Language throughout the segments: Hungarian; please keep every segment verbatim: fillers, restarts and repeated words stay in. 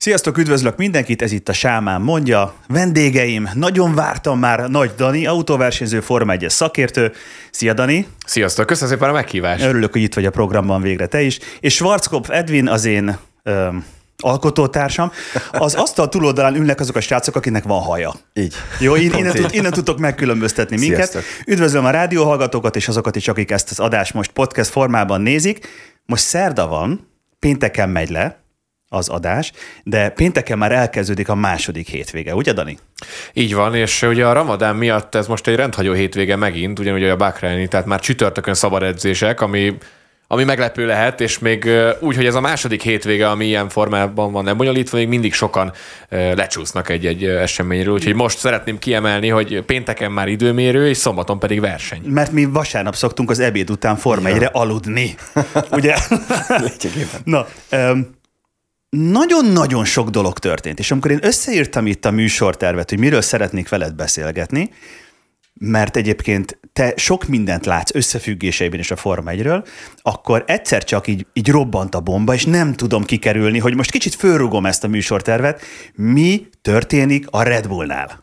Sziasztok, üdvözlök mindenkit, ez itt a Sámán mondja. Vendégeim, nagyon vártam már Nagy Dani, autóversenyző, Forma egyes szakértő. Szia Dani! Sziasztok, köszönöm szépen a meghívást! Örülök, hogy itt vagy a programban végre te is. És Schwarzkopf Edwin, az én ö, alkotótársam. Az asztal túloldalán ülnek azok a srácok, akinek van haja. Így. Jó, innen, innen, tud, innen tudtok megkülönböztetni minket. Sziasztok. Üdvözlöm a rádióhallgatókat és azokat is, akik ezt az adást most podcast formában nézik. Most szerda van, pénteken megy le az adás, de pénteken már elkezdődik a második hétvége, ugye Dani? Így van, és ugye a Ramadán miatt ez most egy rendhagyó hétvége megint, ugyanúgy a Bahreini, tehát már csütörtökön szabad edzések, ami, ami meglepő lehet, és még úgy, hogy ez a második hétvége, ami ilyen formában van lebonyolítva, még mindig sokan lecsúsznak egy-egy eseményről, úgyhogy most szeretném kiemelni, hogy pénteken már időmérő, és szombaton pedig verseny. Mert mi vasárnap szoktunk az ebéd után Forma egyre aludni, ugye? Na, um, nagyon-nagyon sok dolog történt, és amikor én összeírtam itt a műsortervet, hogy miről szeretnék veled beszélgetni, mert egyébként te sok mindent látsz összefüggéseiben is a Forma egyről, akkor egyszer csak így, így robbant a bomba, és nem tudom kikerülni, hogy most kicsit fölrugom ezt a műsortervet. Mi történik a Red Bullnál?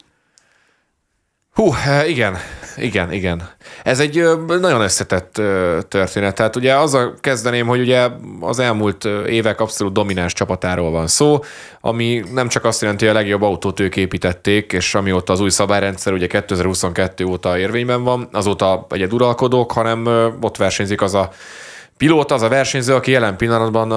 Hú, igen, igen, igen. Ez egy nagyon összetett történet. Tehát ugye azzal kezdeném, hogy ugye az elmúlt évek abszolút domináns csapatáról van szó, ami nem csak azt jelenti, hogy a legjobb autót ők építették, és amióta az új szabályrendszer ugye kétezer-huszonkettő óta érvényben van, azóta egyeduralkodók, hanem ott versenyzik az a pilóta, az a versenyző, aki jelen pillanatban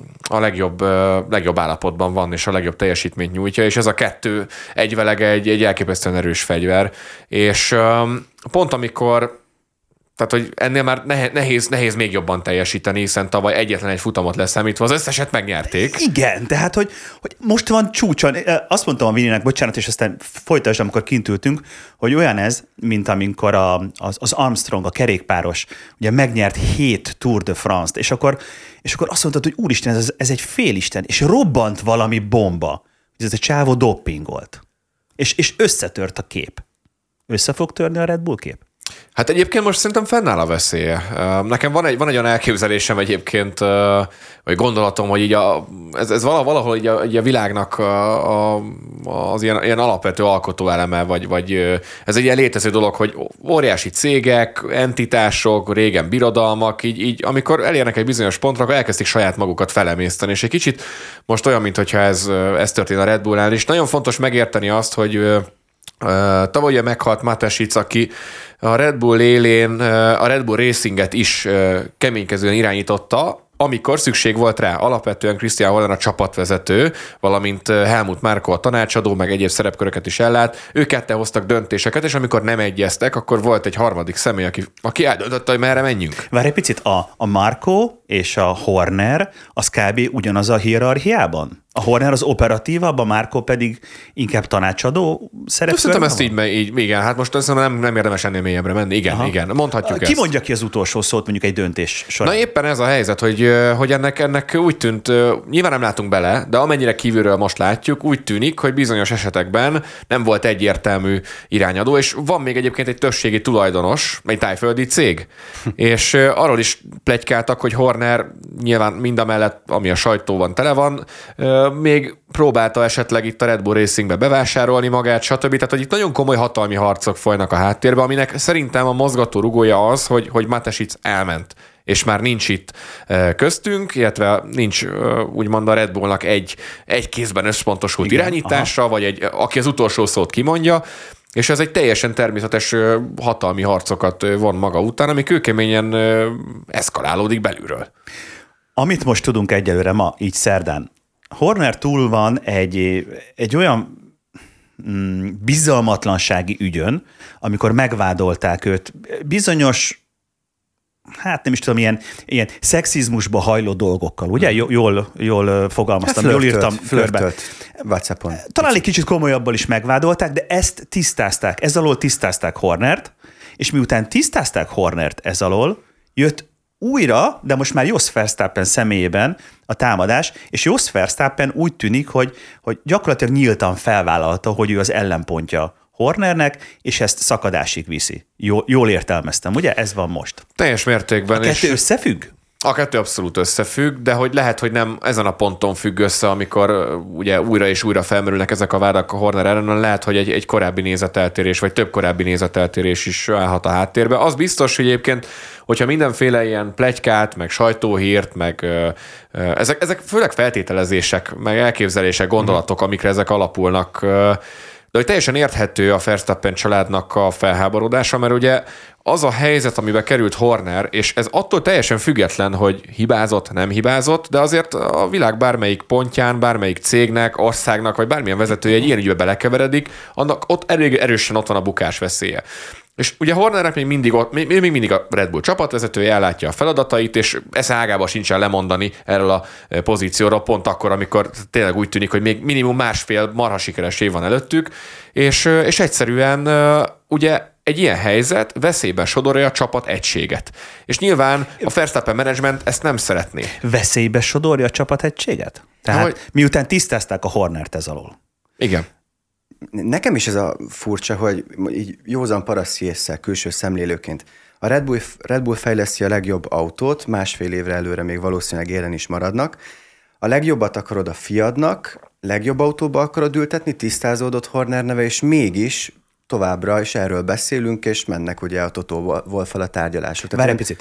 a legjobb, legjobb állapotban van, és a legjobb teljesítményt nyújtja, és ez a kettő egyvelege egy, egy elképesztően erős fegyver. És pont amikor, tehát hogy ennél már nehéz, nehéz még jobban teljesíteni, hiszen tavaly egyetlen egy futamot leszámítva az összeset megnyerték. Igen, tehát hogy, hogy most van csúcson, azt mondtam a Vininek, bocsánat, és aztán folytasd, amikor kint ültünk, hogy olyan ez, mint amikor a, az, az Armstrong, a kerékpáros, ugye megnyert hét Tour de France-t, és akkor, és akkor azt mondtad, hogy úristen, ez, ez egy félisten, és robbant valami bomba, hogy ez a csávó dopingolt, és, és összetört a kép. Össze fog törni a Red Bull kép? Hát egyébként most szerintem fennáll a veszélye. Nekem van egy, van egy olyan elképzelésem egyébként, vagy gondolatom, hogy így a, ez, ez valahol így a, így a világnak a, a, az ilyen, ilyen alapvető alkotóeleme, vagy, vagy ez egy ilyen létező dolog, hogy óriási cégek, entitások, régen birodalmak, így, így amikor elérnek egy bizonyos pontra, akkor elkezdik saját magukat felemészteni, és egy kicsit most olyan, mintha ez, ez történt a Red Bullnál, és nagyon fontos megérteni azt, hogy Uh, tavaly ugye meghalt Mateschitz, aki a Red Bull élén uh, a Red Bull Racinget is uh, keménykezően irányította, amikor szükség volt rá. Alapvetően Christian Horner a csapatvezető, valamint Helmut Marko a tanácsadó, meg egyéb szerepköröket is ellát. Ők ketten hoztak döntéseket, és amikor nem egyeztek, akkor volt egy harmadik személy, aki, aki eldöntötte, hogy merre menjünk. Várj egy picit, a, a Marko és a Horner az kb. Ugyanaz a hierarchiában? A Horner az operatívabb, a Marko pedig inkább tanácsadó szerepkörben? Szerintem ezt így, így, igen, hát most azt nem, nem érdemes ennél mélyebbre menni. Igen, Aha. igen, mondhatjuk ki ezt. Ki mondja ki az utolsó szót mondjuk egy döntés során? Na éppen ez a helyzet, hogy, hogy ennek, ennek úgy tűnt, nyilván nem látunk bele, de amennyire kívülről most látjuk, úgy tűnik, hogy bizonyos esetekben nem volt egyértelmű irányadó, és van még egyébként egy többségi tulajdonos, egy tájföldi cég, és arról is pletykáltak, hogy Horner nyilván mindamellett, ami a sajtóban tele van, még próbálta esetleg itt a Red Bull Racingbe bevásárolni magát, stb. Tehát, hogy itt nagyon komoly hatalmi harcok folynak a háttérben, aminek szerintem a mozgató rugója az, hogy, hogy Mateschitz elment, és már nincs itt köztünk, illetve nincs úgymond a Red Bullnak egy, egy kézben összpontosult Igen, irányítása, aha. vagy egy, aki az utolsó szót kimondja, és ez egy teljesen természetes hatalmi harcokat von maga után, ami kőkeményen eszkalálódik belülről. Amit most tudunk egyelőre ma, így szerdán, Horner túl van egy, egy olyan mm, bizalmatlansági ügyön, amikor megvádolták őt bizonyos, hát nem is tudom, ilyen, ilyen szexizmusba hajló dolgokkal, ugye? Jól, jól fogalmaztam, hát jól írtam körbe. WhatsAppon. Talán egy kicsit komolyabbal is megvádolták, de ezt tisztázták, ez alól tisztázták Hornert, és miután tisztázták Hornert ez alól, jött újra, de most már Jos Verstappen személyében a támadás, és Jos Verstappen úgy tűnik, hogy, hogy gyakorlatilag nyíltan felvállalta, hogy ő az ellenpontja Hornernek, és ezt szakadásig viszi. Jól, jól értelmeztem, ugye? Ez van most. Teljes mértékben. A kettő és összefügg? A kettő abszolút összefügg, de hogy lehet, hogy nem ezen a ponton függ össze, amikor ugye újra és újra felmerülnek ezek a vádak a Horner ellen, lehet, hogy egy, egy korábbi nézeteltérés, vagy több korábbi nézeteltérés is állhat a háttérbe. Az biztos, hogy egyébként, hogyha mindenféle ilyen pletykát, meg sajtóhírt, meg ö, ö, ezek, ezek főleg feltételezések, meg elképzelések, gondolatok, amikre ezek alapulnak, ö, de hogy teljesen érthető a Verstappen családnak a felháborodása, mert ugye az a helyzet, amiben került Horner, és ez attól teljesen független, hogy hibázott, nem hibázott, de azért a világ bármelyik pontján, bármelyik cégnek, országnak, vagy bármilyen vezetője egy ilyen ügybe belekeveredik, annak ott elég erősen ott van a bukás veszélye. És ugye Hornernek még mindig, ott, még, még mindig a Red Bull csapatvezetője, ellátja a feladatait, és esze ágába sincsen lemondani erről a pozícióról, pont akkor, amikor tényleg úgy tűnik, hogy még minimum másfél marha sikeres év van előttük, és, és egyszerűen ugye egy ilyen helyzet veszélyben sodorja a csapat egységet. És nyilván a Verstappen management ezt nem szeretné. Veszélybe sodorja a csapat egységet? Tehát hogy... miután tisztázták a Hornert ez alól. Igen. Nekem is ez a furcsa, hogy így józan paraszti ésszel, külső szemlélőként. A Red Bull, Red Bull fejleszti a legjobb autót, másfél évre előre még valószínűleg élen is maradnak. A legjobbat akarod a Fiatnak, legjobb autóba akarod ültetni, tisztázódott Horner neve, és mégis továbbra is erről beszélünk, és mennek ugye a Toto Wolff-al a tárgyalások. Várj egy picit.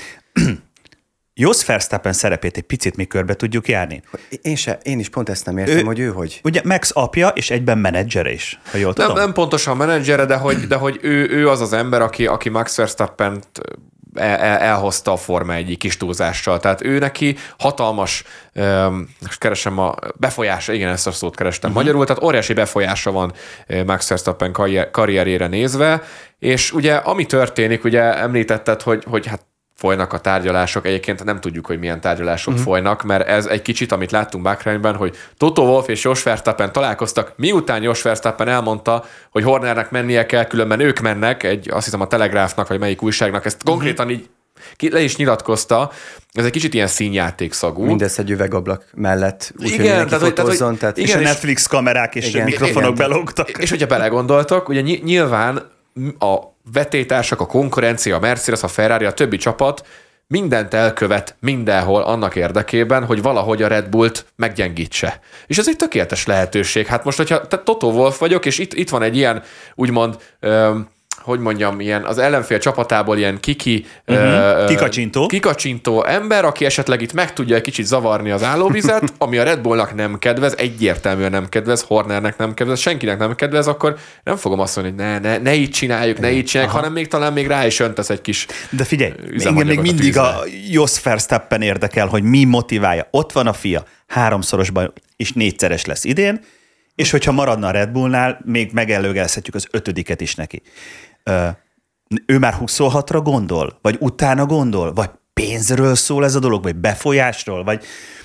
Jos Verstappen szerepét egy picit még körbe tudjuk járni. Én, se, én is pont ezt nem értem, ő, hogy ő hogy. Ugye Max apja, és egyben menedzsere is, ha jól tudom. Nem, nem pontosan menedzsere, de hogy, de hogy ő, ő az az ember, aki, aki Max Verstappent el, el, elhozta a Forma egy kis túlzással. Tehát ő neki hatalmas, um, keresem a befolyása, igen, ezt a szót kerestem uh-huh. magyarul, tehát óriási befolyása van Max Verstappen karrier, karrierére nézve, és ugye ami történik, ugye említetted, hogy, hogy hát folynak a tárgyalások. Egyébként nem tudjuk, hogy milyen tárgyalások uh-huh. folynak, mert ez egy kicsit, amit láttunk Bakrányban, hogy Toto Wolff és Jos Verstappen találkoztak, miután Jos Verstappen elmondta, hogy Hornernek mennie kell, különben ők mennek, egy, azt hiszem a Telegráfnak, vagy melyik újságnak, ezt uh-huh. konkrétan így le is nyilatkozta. Ez egy kicsit ilyen színjátékszagú. Mindez egy üvegablak mellett, úgyhogy mindenki tehát, fotózzon. Tehát, és a Netflix kamerák és igen, mikrofonok igen, belógtak. És hogyha belegondoltok, ugye nyilván a vetétársak, a konkurencia, a Mercedes, a Ferrari, a többi csapat mindent elkövet mindenhol annak érdekében, hogy valahogy a Red Bullt meggyengítse. És ez egy tökéletes lehetőség. Hát most, hogyha Toto Wolff vagyok, és itt, itt van egy ilyen, úgymond, öm, hogy mondjam, ilyen az ellenfél csapatából ilyen kiki, uh-huh. uh, kikacsintó. kikacsintó ember, aki esetleg itt meg tudja egy kicsit zavarni az állóvizet, ami a Red Bullnak nem kedvez, egyértelműen nem kedvez, Hornernek nem kedvez, senkinek nem kedvez, akkor nem fogom azt mondani, hogy ne, ne, ne így csináljuk, ne így csináljuk, Aha. hanem még talán még rá is öntesz egy kis De figyelj, engem még mindig a, a Jos Verstappen érdekel, hogy mi motiválja. Ott van a fia, háromszorosban és négyszeres lesz idén, és hogyha maradna a Red Bullnál, még megelőgelezhetjük az ötödiket is neki. Ö, ő már huszonhatra gondol? Vagy utána gondol? Vagy pénzről szól ez a dolog? Vagy befolyásról? Vagy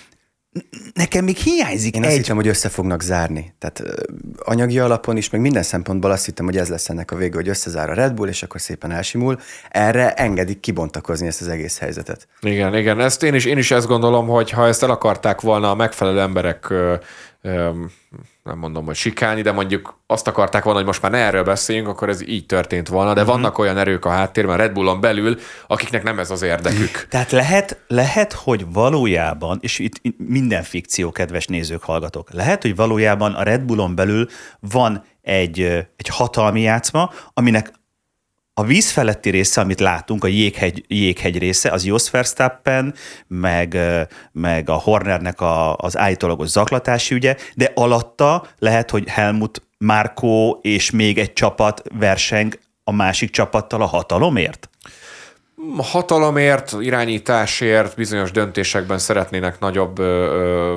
nekem még hiányzik Én egy... azt hittem, hogy össze fognak zárni. Tehát anyagi alapon is, meg minden szempontból azt hittem, hogy ez lesz ennek a vége, hogy összezár a Red Bull, és akkor szépen elsimul. Erre engedik kibontakozni ezt az egész helyzetet. Igen, igen. Ezt én is, én is ezt gondolom, hogy ha ezt el akarták volna a megfelelő emberek ö, ö, nem mondom, hogy sikálni, de mondjuk azt akarták volna, hogy most már ne erről beszéljünk, akkor ez így történt volna, de vannak olyan erők a háttérben, Red Bullon belül, akiknek nem ez az érdekük. Tehát lehet, lehet, hogy valójában, és itt minden fikció, kedves nézők, hallgatók, lehet, hogy valójában a Red Bullon belül van egy, egy hatalmi játszma, aminek a víz feletti része, amit látunk, a jéghegy, jéghegy része, az Jos Verstappen, meg, meg a Hornernek a, az állítólagos zaklatási ügye, de alatta lehet, hogy Helmut Marko és még egy csapat verseng a másik csapattal a hatalomért? A hatalomért, irányításért, bizonyos döntésekben szeretnének nagyobb ö, ö,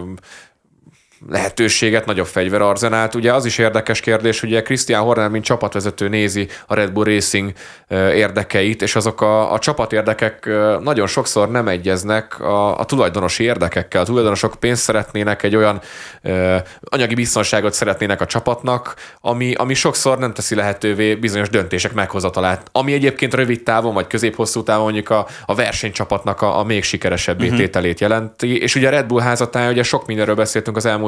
lehetőséget, nagyobb fegyverarzenált. Ugye az is érdekes kérdés, ugye Christian Horner, mint csapatvezető nézi a Red Bull Racing érdekeit, és azok a, a csapatérdekek nagyon sokszor nem egyeznek a, a tulajdonosi érdekekkel. A tulajdonosok pénzt szeretnének, egy olyan ö, anyagi biztonságot szeretnének a csapatnak, ami, ami sokszor nem teszi lehetővé bizonyos döntések meghozatalát, ami egyébként rövid távon vagy közép-hosszú távon mondjuk a, a versenycsapatnak a, a még sikeresebbé uh-huh. tételét jelenti. És ugye a Red Bull házatája, ugye sok mindenről beszéltünk az elmúlt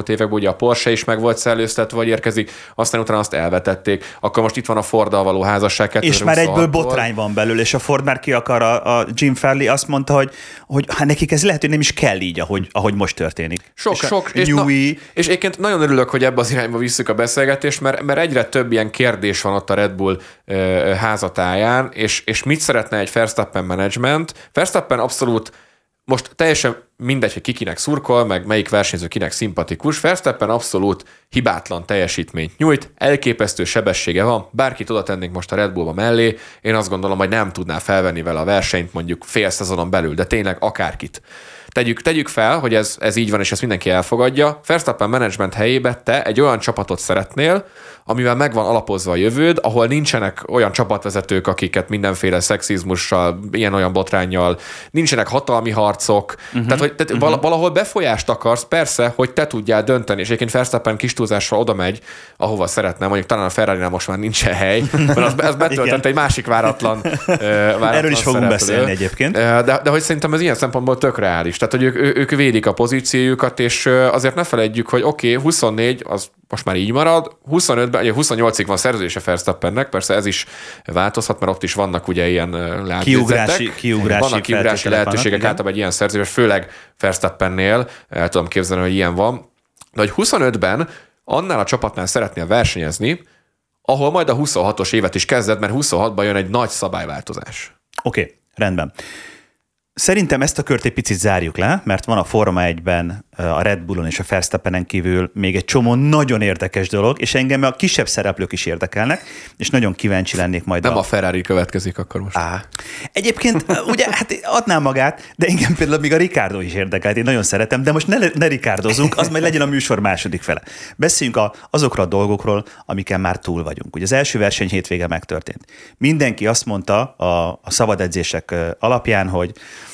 elmúlt években ugye a Porsche is meg volt szellőztetve, vagy érkezik, aztán utána azt elvetették. Akkor most itt van a Forddal való házasság. És már egyből botrány van belül, és a Ford már ki akar, a, a Jim Farley azt mondta, hogy, hogy hát nekik ez lehet, hogy nem is kell így, ahogy, ahogy most történik. Sok, és sok. És, na, és egyébként nagyon örülök, hogy ebbe az irányba visszük a beszélgetést, mert, mert egyre több ilyen kérdés van ott a Red Bull uh, házatáján, és, és mit szeretne egy Verstappen management. Verstappen abszolút most teljesen mindegy, hogy kikinek szurkol, meg melyik versenyző kinek szimpatikus. Verstappen abszolút hibátlan teljesítményt nyújt, elképesztő sebessége van, bárkit oda tennénk most a Red Bullba mellé, én azt gondolom, hogy nem tudná felvenni vele a versenyt mondjuk fél szezonon belül, de tényleg akárkit. Tegyük, tegyük fel, hogy ez, ez így van, és ezt mindenki elfogadja. Verstappen management helyébe te egy olyan csapatot szeretnél, amivel megvan alapozva a jövőd, ahol nincsenek olyan csapatvezetők, akiket mindenféle szexizmussal, ilyen-olyan botránnyal, nincsenek hatalmi harcok. Uh-huh. Tehát, hogy tehát uh-huh. valahol befolyást akarsz, persze, hogy te tudjál dönteni, és egyébként Verstappen kis túlzással oda megy, ahova szeretne, mondjuk talán a Ferrari-nál most már nincsen hely, mert az, az betöltött egy másik váratlan, váratlan Erről is fogunk szereplő. beszélni egyébként. De, de hogy szerintem ez ilyen szempontból tök reális. Tehát, hogy ők, ők védik a pozíciójukat, és azért ne felejtjük, hogy oké, okay, huszonnégy, az most már így marad, huszonötben, ugye huszonnyolcig van szerződése Verstappennek, persze ez is változhat, mert ott is vannak ugye ilyen lábjegyzetek. Kiugrási, kiugrási, vannak kiugrási lehetőségek vannak, általában egy ilyen szerződés, főleg Verstappennél, el tudom képzelni, hogy ilyen van. De hogy huszonötben annál a csapatnál szeretnél versenyezni, ahol majd a huszonhatos évet is kezded, mert huszonhatban jön egy nagy szabályváltozás. Oké, okay, rendben. Szerintem ezt a kört egy picit zárjuk le, mert van a Forma egyben a Red Bullon és a Verstappenen kívül még egy csomó nagyon érdekes dolog, és engem a kisebb szereplők is érdekelnek, és nagyon kíváncsi lennék majd. Nem a, a Ferrari következik akkor most. Á. Egyébként ugye hát adná magát, de engem például még a Ricciardo is érdekel, én nagyon szeretem, de most ne, ne Ricciardozunk, az majd legyen a műsor második fele. Beszéljünk a, azokról a dolgokról, amiken már túl vagyunk. Ugye az első verseny hétvége megtörtént. Mindenki azt mondta a, a szabad edzések alapján, hogy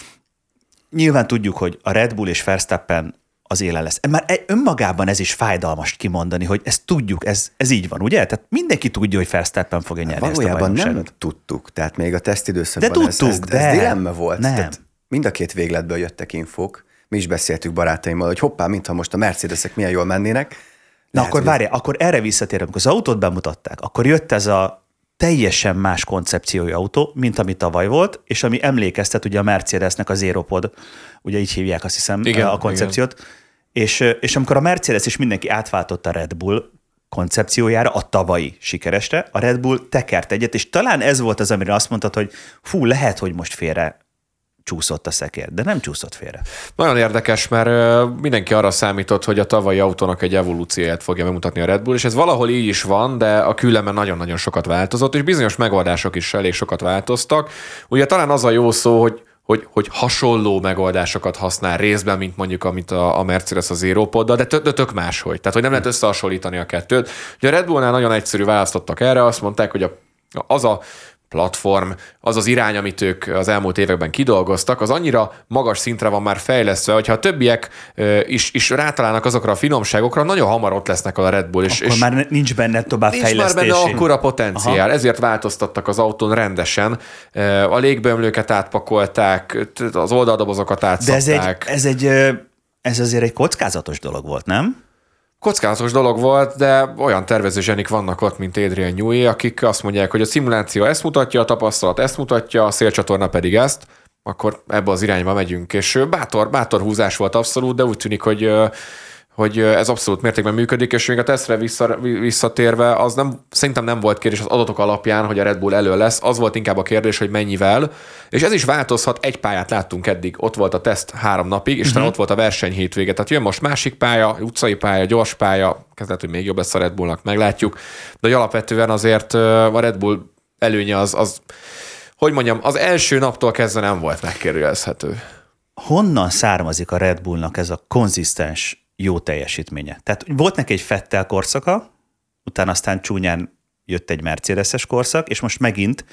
nyilván tudjuk, hogy a Red Bull és Verstappen az élen lesz. Már önmagában ez is fájdalmas kimondani, hogy ezt tudjuk, ez, ez így van, ugye? Tehát mindenki tudja, hogy Verstappen fogja nyerni ezt a valójában nem tudtuk, tehát még a tesztidőszakban de tudtuk, ez, ez, de ez dilemma volt. Nem. Tehát mind a két végletből jöttek infók, mi is beszéltük barátaimmal, hogy hoppá, mintha most a Mercedesek milyen jól mennének. Na lehet, akkor várjál, akkor erre visszatérünk, amikor az autót bemutatták, akkor jött ez a teljesen más koncepciói autó, mint ami tavaly volt, és ami emlékeztet ugye a Mercedesnek az Aeropod, ugye így hívják azt hiszem igen, a koncepciót, és, és amikor a Mercedes és mindenki átváltott a Red Bull koncepciójára, a tavalyi sikeresre, a Red Bull tekert egyet, és talán ez volt az, amire azt mondtad, hogy fú, lehet, hogy most félre csúszott a szekér, de nem csúszott félre. Nagyon érdekes, mert mindenki arra számított, hogy a tavalyi autónak egy evolúcióját fogja bemutatni a Red Bull, és ez valahol így is van, de a különben nagyon-nagyon sokat változott, és bizonyos megoldások is elég sokat változtak. Ugye talán az a jó szó, hogy Hogy, hogy hasonló megoldásokat használ részben, mint mondjuk amit a, a Mercedes az Aeropoddal, de, tök, de tök máshogy. Tehát, hogy nem lehet összehasonlítani a kettőt. Ugye a Red Bullnál nagyon egyszerű választottak erre, azt mondták, hogy a, az a platform, az az irány, amit ők az elmúlt években kidolgoztak, az annyira magas szintre van már fejlesztve, hogyha a többiek is, is rátalálnak azokra a finomságokra, nagyon hamar ott lesznek a Red Bull. És, akkor és már nincs benne tovább nincs fejlesztési. Nincs már benne akkora potenciál, aha. Ezért változtattak az autón rendesen. A légbömlőket átpakolták, az oldaldobozokat átszapták. De ez egy, ez egy, ez azért egy kockázatos dolog volt, nem? Kockázatos dolog volt, de olyan tervezőzsenik vannak ott, mint Adrian Newey, akik azt mondják, hogy a szimuláció ezt mutatja, a tapasztalat ezt mutatja, a szélcsatorna pedig ezt, akkor ebbe az irányba megyünk. És bátor, bátor húzás volt abszolút, de úgy tűnik, hogy hogy ez abszolút mértékben működik, és még a tesztre vissza, visszatérve, az nem, szerintem nem volt kérdés az adatok alapján, hogy a Red Bull elő lesz, az volt inkább a kérdés, hogy mennyivel, és ez is változhat, egy pályát láttunk eddig, ott volt a teszt három napig, és uh-huh. ott volt a verseny hétvége, tehát jön most másik pálya, utcai pálya, gyors pálya, kezdett, hogy még jobb lesz a Red Bullnak, meglátjuk, de hogy alapvetően azért a Red Bull előnye az, az, hogy mondjam, az első naptól kezdve nem volt megkérdőjelezhető. Honnan származik a Red Bullnak ez a konzisztens jó teljesítménye? Tehát volt neki egy Vettel korszaka, utána aztán csúnyán jött egy Mercedes-es korszak, és most megint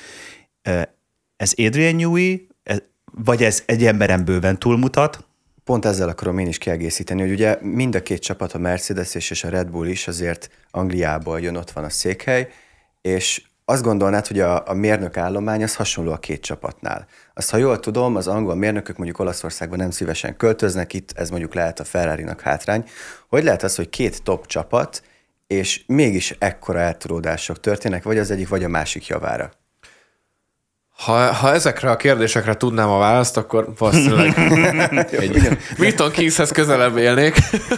ez Adrian Newey, vagy ez egy emberen bőven túlmutat? Pont ezzel akarom én is kiegészíteni, hogy ugye mind a két csapat, a Mercedes és a Red Bull is azért Angliából jön, ott van a székhely, és azt gondolnád, hogy a, a mérnök állomány az hasonló a két csapatnál. Azt, ha jól tudom, az angol mérnökök mondjuk Olaszországban nem szívesen költöznek, itt ez mondjuk lehet a Ferrarinak hátrány. Hogy lehet az, hogy két top csapat, és mégis ekkora eltolódások történnek, vagy az egyik, vagy a másik javára? Ha, ha ezekre a kérdésekre tudnám a választ, akkor valószínűleg egy Milton Keyneshez közelebb élnék.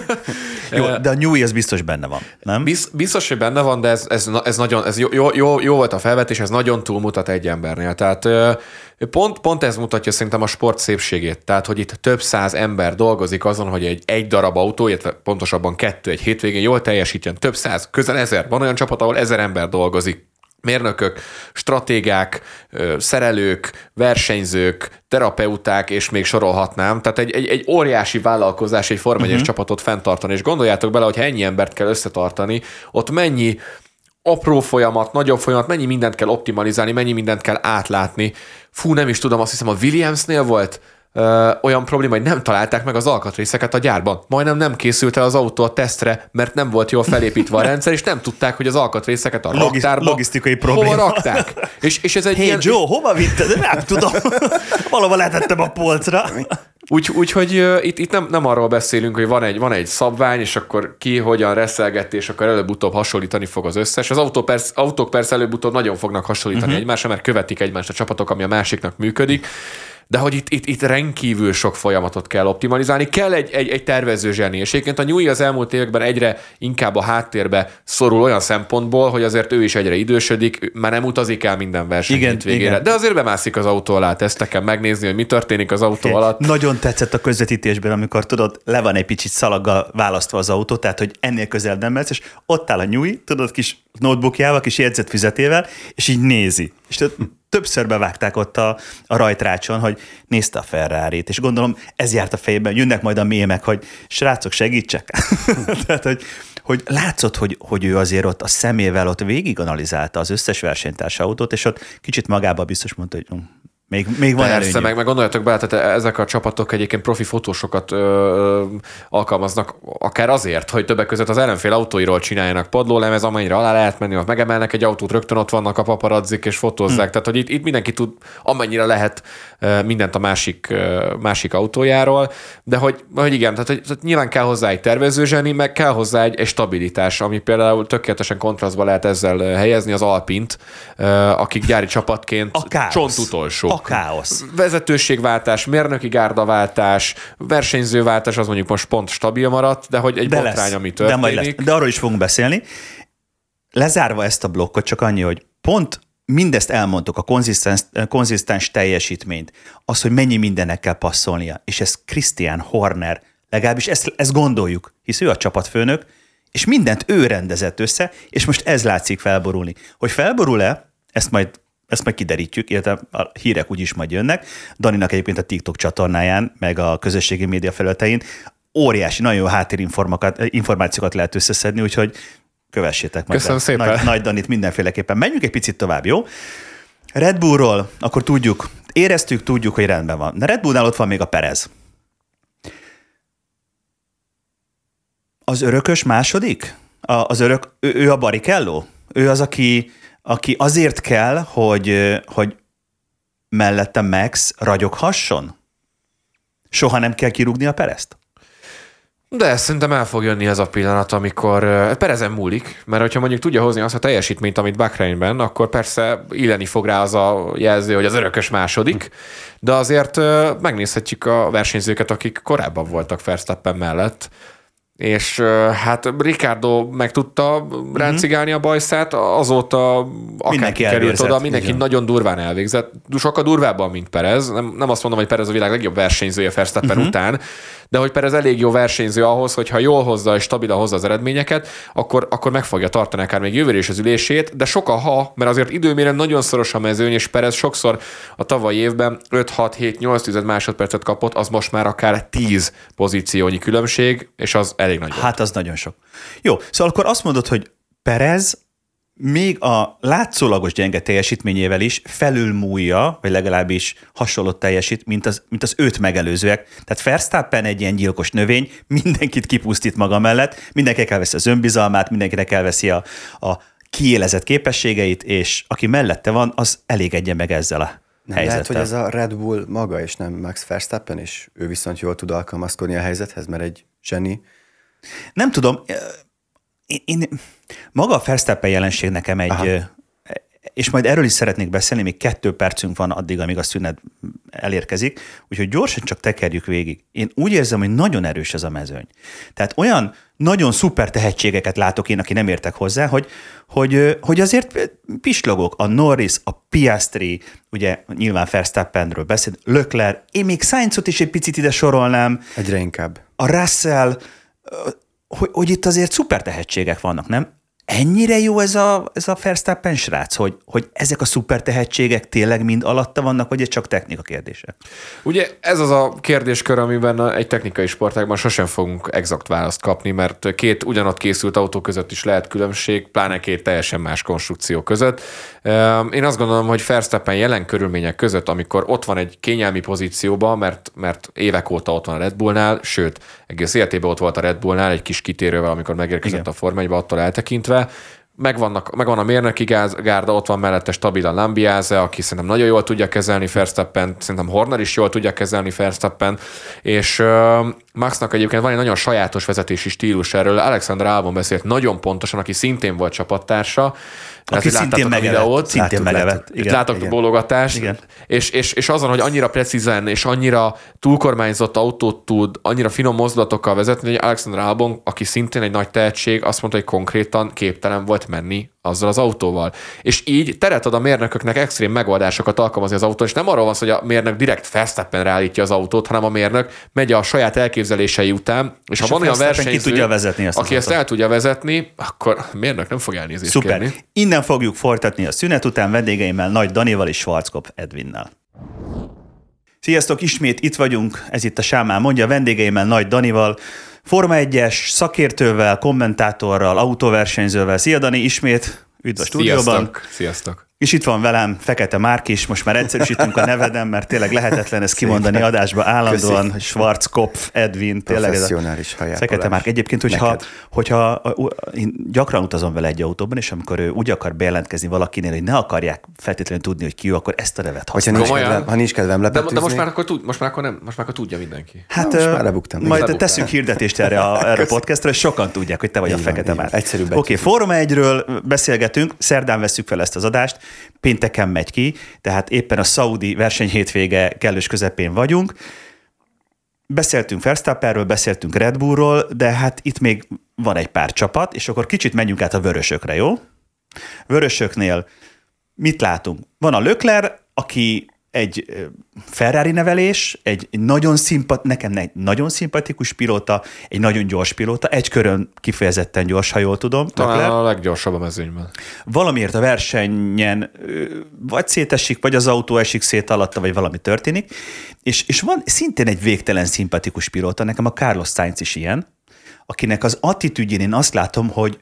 Jó, de a Newey az biztos benne van, nem? Biz, biztos, hogy benne van, de ez, ez, ez nagyon, ez jó, jó, jó volt a felvetés, ez nagyon túlmutat egy embernél. Tehát pont, pont ez mutatja szerintem a sport szépségét. Tehát, hogy itt több száz ember dolgozik azon, hogy egy, egy darab autó, illetve pontosabban kettő egy hétvégén jól teljesítjen. Több száz, közel ezer. Van olyan csapat, ahol ezer ember dolgozik. Mérnökök, stratégák, szerelők, versenyzők, terapeuták, és még sorolhatnám. Tehát egy, egy, egy óriási vállalkozás egy Forma egyes uh-huh. csapatot fenntartani, és gondoljátok bele, hogy ha ennyi embert kell összetartani, ott mennyi apró folyamat, nagyobb folyamat, mennyi mindent kell optimalizálni, mennyi mindent kell átlátni. Fú, nem is tudom, azt hiszem a Williamsnél volt Ö, olyan probléma, hogy nem találták meg az alkatrészeket a gyárban. Majdnem nem készült el az autó a tesztre, mert nem volt jól felépítve a rendszer, és nem tudták, hogy az alkatrészeket a Logis- raktárba logisztikai probléma. hova rakták. És, és ez egy hey ilyen... Joe, hova vitted? Nem tudom. Valahol letettem a polcra. Úgyhogy úgy, hogy, uh, itt, itt nem, nem arról beszélünk, hogy van egy, van egy szabvány, és akkor ki hogyan reszelgeti, és akkor előbb-utóbb hasonlítani fog az összes. Az autó persze, autók persze előbb-utóbb nagyon fognak hasonlítani uh-huh. egymásra, mert követik egymást a csapatok, ami a másiknak működik. De hogy itt, itt, itt rendkívül sok folyamatot kell optimalizálni, kell egy, egy, egy tervező zseni. És egyébként a Newey az elmúlt években egyre inkább a háttérbe szorul olyan szempontból, hogy azért ő is egyre idősödik, már nem utazik el minden verseny végére. De azért bemászik az autó alá, teszteken megnézni, hogy mi történik az autó okay. alatt. Nagyon tetszett a közvetítésben, amikor tudod, le van egy picit szalaggal választva az autó, tehát hogy ennél közel nem mehetsz, és ott áll a Newey, tudod, kis notebookjával, kis jegyzetfüzetével, és így nézi. És tudod, többször bevágták ott a, a rajtrácson, hogy nézte a Ferrarit, és gondolom ez járt a fejében, jönnek majd a mémek, hogy srácok, segítsek. Tehát, hogy, hogy látszott, hogy, hogy ő azért ott a szemével ott végig analizálta az összes versenytárs autót, és ott kicsit magába biztos mondta, hogy Még, még van Persze, meg, meg gondoljatok bele, tehát ezek a csapatok egyébként profi fotósokat ö, alkalmaznak, akár azért, hogy többek között az ellenfél autóiról csináljanak padlólemez, amennyire alá lehet menni, ha megemelnek egy autót, rögtön ott vannak a paparazzik és fotózzák. Hmm. Tehát, hogy itt, itt mindenki tud, amennyire lehet mindent a másik, másik autójáról, de hogy, hogy igen, tehát, hogy, tehát nyilván kell hozzá egy tervezőzseni, meg kell hozzá egy, egy stabilitás, ami például tökéletesen kontrasztba lehet ezzel helyezni az Alpint, akik gyári csapatként csont utolsó. A káosz. Vezetőségváltás, mérnöki gárdaváltás, versenyzőváltás, az mondjuk most pont stabil maradt, de hogy egy de botrány, lesz, ami történik. De, majd lesz. De arról is fogunk beszélni. Lezárva ezt a blokkot, csak annyi, hogy pont mindezt elmondtuk, a konzisztens, konzisztens teljesítményt, az, hogy mennyi mindennek kell passzolnia, és ez Christian Horner, legalábbis ezt, ezt gondoljuk, hisz ő a csapatfőnök, és mindent ő rendezett össze, és most ez látszik felborulni. Hogy felborul-e, ezt majd Ezt meg kiderítjük, illetve a hírek úgyis majd jönnek. Daninak egyébként a TikTok csatornáján, meg a közösségi média felületein óriási, nagyon jó háttérinformációkat lehet összeszedni, úgyhogy kövessétek meg. Köszönöm szépen. Nagy, Nagy Danit mindenféleképpen. Menjünk egy picit tovább, jó? Red Bullról, akkor tudjuk, éreztük, tudjuk, hogy rendben van. De Red Bullnál ott van még a Perez. Az örökös második? A, az örök, ő, ő a Barrichello? Ő az, aki... aki azért kell, hogy, hogy mellette Max ragyoghasson? Soha nem kell kirúgni a Perezt? De szerintem el fog jönni ez a pillanat, amikor Perezen múlik, mert hogyha mondjuk tudja hozni azt a teljesítményt, amit Bahreinben, akkor persze illeni fog rá az a jelző, hogy az örökös második, de azért megnézhetjük a versenyzőket, akik korábban voltak Verstappen mellett, és hát Ricardo meg tudta ráncigálni a bajszát, azóta akár került oda, mindenki igen. Nagyon durván elvégzett, sokkal durvábban, mint Perez. Nem, nem azt mondom, hogy Perez a világ legjobb versenyzője Verstappen uh-huh. után, de hogy Perez elég jó versenyző ahhoz, hogyha jól hozza és stabilan hozza az eredményeket, akkor, akkor meg fogja tartani akár még jövőre is az ülését, de sokkal ha, mert azért időmérően nagyon szoros a mezőny, és Perez sokszor a tavalyi évben öt hat hét nyolc tized másodpercet kapott, az most már akár tíz pozíciónyi különbség, és az elég nagy volt. Hát az nagyon sok. Jó, szóval akkor azt mondod, hogy Perez még a látszólagos gyenge teljesítményével is felülmúlja, vagy legalábbis hasonlót teljesít, mint az, mint az őt megelőzőek. Tehát Verstappen egy ilyen gyilkos növény, mindenkit kipusztít maga mellett, mindenkinek elveszi az önbizalmát, mindenkinek elveszi a, a kiélezett képességeit, és aki mellette van, az elégedje meg ezzel a nem helyzettel. lehet, hogy ez a Red Bull maga, és nem Max Verstappen, és ő viszont jól tud alkalmazkodni a helyzethez, mert egy zseni. Nem tudom, én, én, maga a Verstappen jelenség nekem egy, Aha. és majd erről is szeretnék beszélni, még kettő percünk van addig, amíg a szünet elérkezik, úgyhogy gyorsan csak tekerjük végig. Én úgy érzem, hogy nagyon erős ez a mezőny. Tehát olyan nagyon szuper tehetségeket látok én, aki nem értek hozzá, hogy, hogy, hogy azért pislogok. A Norris, a Piastri, ugye nyilván Verstappenről beszél, Leclerc, én még Sainzot is egy picit ide sorolnám. Egyre inkább. A Russell, hogy, hogy itt azért szuper tehetségek vannak, nem? Ennyire jó ez a, ez a Verstappen srác, hogy, hogy ezek a szuper tehetségek tényleg mind alatta vannak, vagy ez csak technika kérdése? Ugye ez az a kérdéskör, amiben egy technikai sportágban sosem fogunk exakt választ kapni, mert két ugyanott készült autó között is lehet különbség, pláne két teljesen más konstrukció között. Én azt gondolom, hogy Verstappen jelen körülmények között, amikor ott van egy kényelmi pozícióban, mert, mert évek óta ott van a Red Bullnál, sőt, egész életében ott volt a Red Bullnál egy kis kitérővel, amikor megérkezett Igen. a Forma egybe, attól eltekintve. Megvannak, megvan a mérnöki gárda, ott van mellette stabilan Lambiase, aki szerintem nagyon jól tudja kezelni Verstappen, szerintem Horner is jól tudja kezelni Verstappen, és uh, Maxnak egyébként van egy nagyon sajátos vezetési stílus erről. Alexander Albon beszélt nagyon pontosan, aki szintén volt csapattársa, aki szintén megevett. Szintén megevett. Igen, látok igen. bólogatást, igen. És, és, és azon, hogy annyira precízen és annyira túlkormányzott autót tud, annyira finom mozdulatokkal vezetni, hogy Alexander Albon, aki szintén egy nagy tehetség, azt mondta, hogy konkrétan képtelen volt menni azzal az autóval. És így teret ad a mérnököknek extrém megoldásokat alkalmazni az autón, és nem arról van szó, hogy a mérnök direkt Verstappenre állítja az autót, hanem a mérnök megy a saját elképzelései után, és, és ha van olyan versenyző, ki tudja vezetni ezt aki ezt el tudja vezetni, akkor a mérnök nem fog elnézést Szuper. kérni. Innen fogjuk folytatni a szünet után vendégeimmel, Nagy Danival és Schwarzkopf Edvinnel. Sziasztok, ismét itt vagyunk, ez itt a Sámán mondja, vendégeimmel Nagy Danival, Forma egyes szakértővel, kommentátorral, autóversenyzővel. Szia Dani, ismét üdv a stúdióban. Sziasztok, sziasztok. És itt van velem Fekete Márk is, most már egyszerűsítünk a neveden, mert tényleg lehetetlen ezt kimondani adásba állandóan, Schwarzkopf Edwin, tényleg ez a Fekete Márk. Egyébként, hogyha, hogyha én gyakran utazom vele egy autóban, és amikor ő úgy akar bejelentkezni valakinél, hogy ne akarják feltétlenül tudni, hogy ki ő, akkor ezt a nevet használja. Ha nincs kedvem, ha nincs kedvem lepetűzni. De, de most már akkor tud, most már akkor nem, most már akkor tudja mindenki. Hát most már lebuktam. Majd lebuktam. Teszünk hirdetést erre a, erre a podcastra, és sokan tudják, hogy te vagy így a Fekete Márk. Egyszerűbb. Oké, Forma egyről beszélgetünk, szerdán vesszük fel ezt az adást, pénteken megy ki, tehát éppen a szaudi versenyhétvége kellős közepén vagyunk. Beszéltünk Verstappenről, beszéltünk Red Bullról, de hát itt még van egy pár csapat, és akkor kicsit menjünk át a vörösökre, jó? Vörösöknél mit látunk? Van a Leclerc, aki egy Ferrari nevelés, egy nagyon szimpat, nekem egy nagyon szimpatikus pilóta, egy nagyon gyors pilóta, egy körön kifejezetten gyors, ha jól tudom. Talán Leclerc. A leggyorsabb a mezőnyben. Valamiért a versenyen vagy szétesik, vagy az autó esik szét alatta, vagy valami történik, és, és van szintén egy végtelen szimpatikus pilóta, nekem a Carlos Sainz is ilyen, akinek az attitűdjén én azt látom, hogy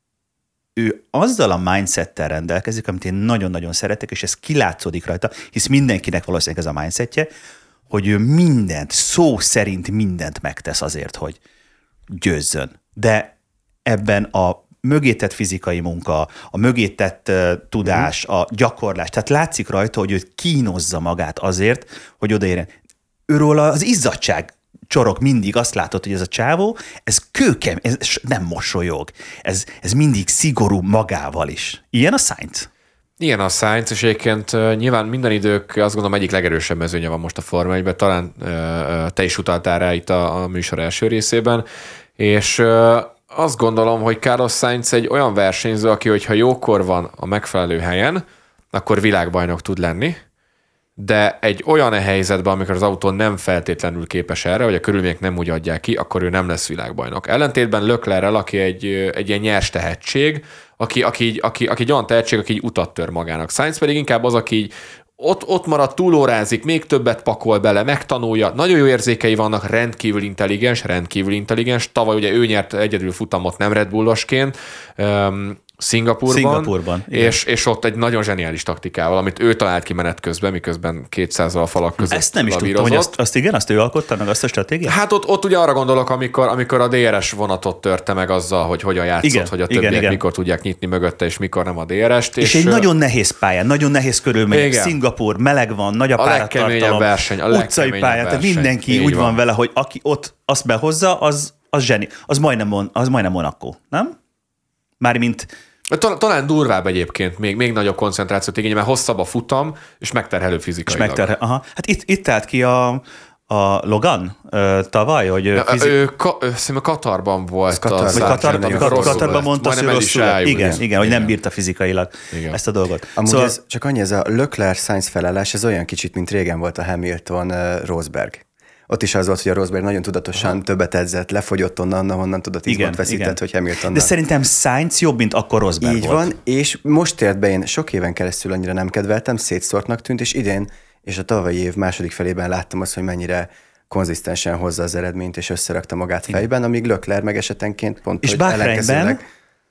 ő azzal a mindsettel rendelkezik, amit én nagyon-nagyon szeretek, és ez kilátszódik rajta, hisz mindenkinek valószínűleg ez a mindsetje, hogy ő mindent, szó szerint mindent megtesz azért, hogy győzzön. De ebben a mögétett fizikai munka, a mögétett uh, tudás, a gyakorlás, tehát látszik rajta, hogy ő kínozza magát azért, hogy odaérjen. Őről az izzadság csorog mindig, azt látod, hogy ez a csávó, ez kőkem, ez nem mosolyog, ez, ez mindig szigorú magával is. Ilyen a Sainz? Ilyen a Sainz, és egyébként uh, nyilván minden idők, azt gondolom, egyik legerősebb mezőnye van most a Forma egyben, talán uh, te is utaltál rá itt a, a műsor első részében, és uh, azt gondolom, hogy Carlos Sainz egy olyan versenyző, aki, hogyha jókor van a megfelelő helyen, akkor világbajnok tud lenni, de egy olyan helyzetben, amikor az autó nem feltétlenül képes erre, vagy a körülmények nem úgy adják ki, akkor ő nem lesz világbajnok. Ellentétben Leclerc-rel, aki egy, egy ilyen nyers tehetség, aki, aki, aki, aki egy olyan tehetség, aki így utat tör magának. Sainz pedig inkább az, aki így ott, ott marad, túlórázik, még többet pakol bele, megtanulja, nagyon jó érzékei vannak, rendkívül intelligens, rendkívül intelligens. Tavaly ugye ő nyert egyedül futamot, nem Red Bullosként. Um, Szingapurban, Szingapurban és, és ott egy nagyon zseniális taktikával, amit ő talált ki menet közben, miközben kétszázal a falak között Ezt nem is tudtam, hogy azt, azt igen, azt ő alkotta meg azt a stratégiát? Hát ott, ott ugye arra gondolok, amikor, amikor a dé er es vonatot törte meg azzal, hogy hogyan játszott, igen, hogy a többiek igen, igen. mikor tudják nyitni mögötte, és mikor nem a dé er est. És, és egy ő... nagyon nehéz pályán, nagyon nehéz körülmények. Szingapur, meleg van, nagy a páratartalom, verseny, a utcai pálya, tehát mindenki úgy van. van vele, hogy aki ott azt behozza, az, az zseni. Az majdnem, az majdnem Monaco, nem? Mármint... Talán durvább egyébként, még, még nagyobb koncentrációt igényel, mert hosszabb a futam, és megterhelő fizikailag. És megterhel, aha. Hát itt, itt állt ki a, a Logan uh, tavaly, hogy... Ja, fizik... ő, ka, ő szerintem Katarban volt. Katar, az Katar, Katar, Katarban mondta, hogy rosszul. Igen, igen, igen, hogy nem bírta fizikailag igen. ezt a dolgot. Amúgy szóval... ez, csak annyi, ez a Leclerc-Sainz felállás, ez olyan kicsit, mint régen volt a Hamilton-Rosberg. Ott is az volt, hogy a Rosberg nagyon tudatosan Aha. többet edzett, lefogyott onnan, ahonnan tudott izmot veszített, hogy Hamiltonnal. De szerintem Sainz jobb, mint akkor Rosberg Így volt. van, és most tért be, én sok éven keresztül annyira nem kedveltem, szétszórtnak tűnt, és idén, és a tavalyi év második felében láttam azt, hogy mennyire konzisztensen hozza az eredményt, és összerakta magát Igen. fejben, amíg Leclerc meg esetenként pont, és hogy ellenkezőleg...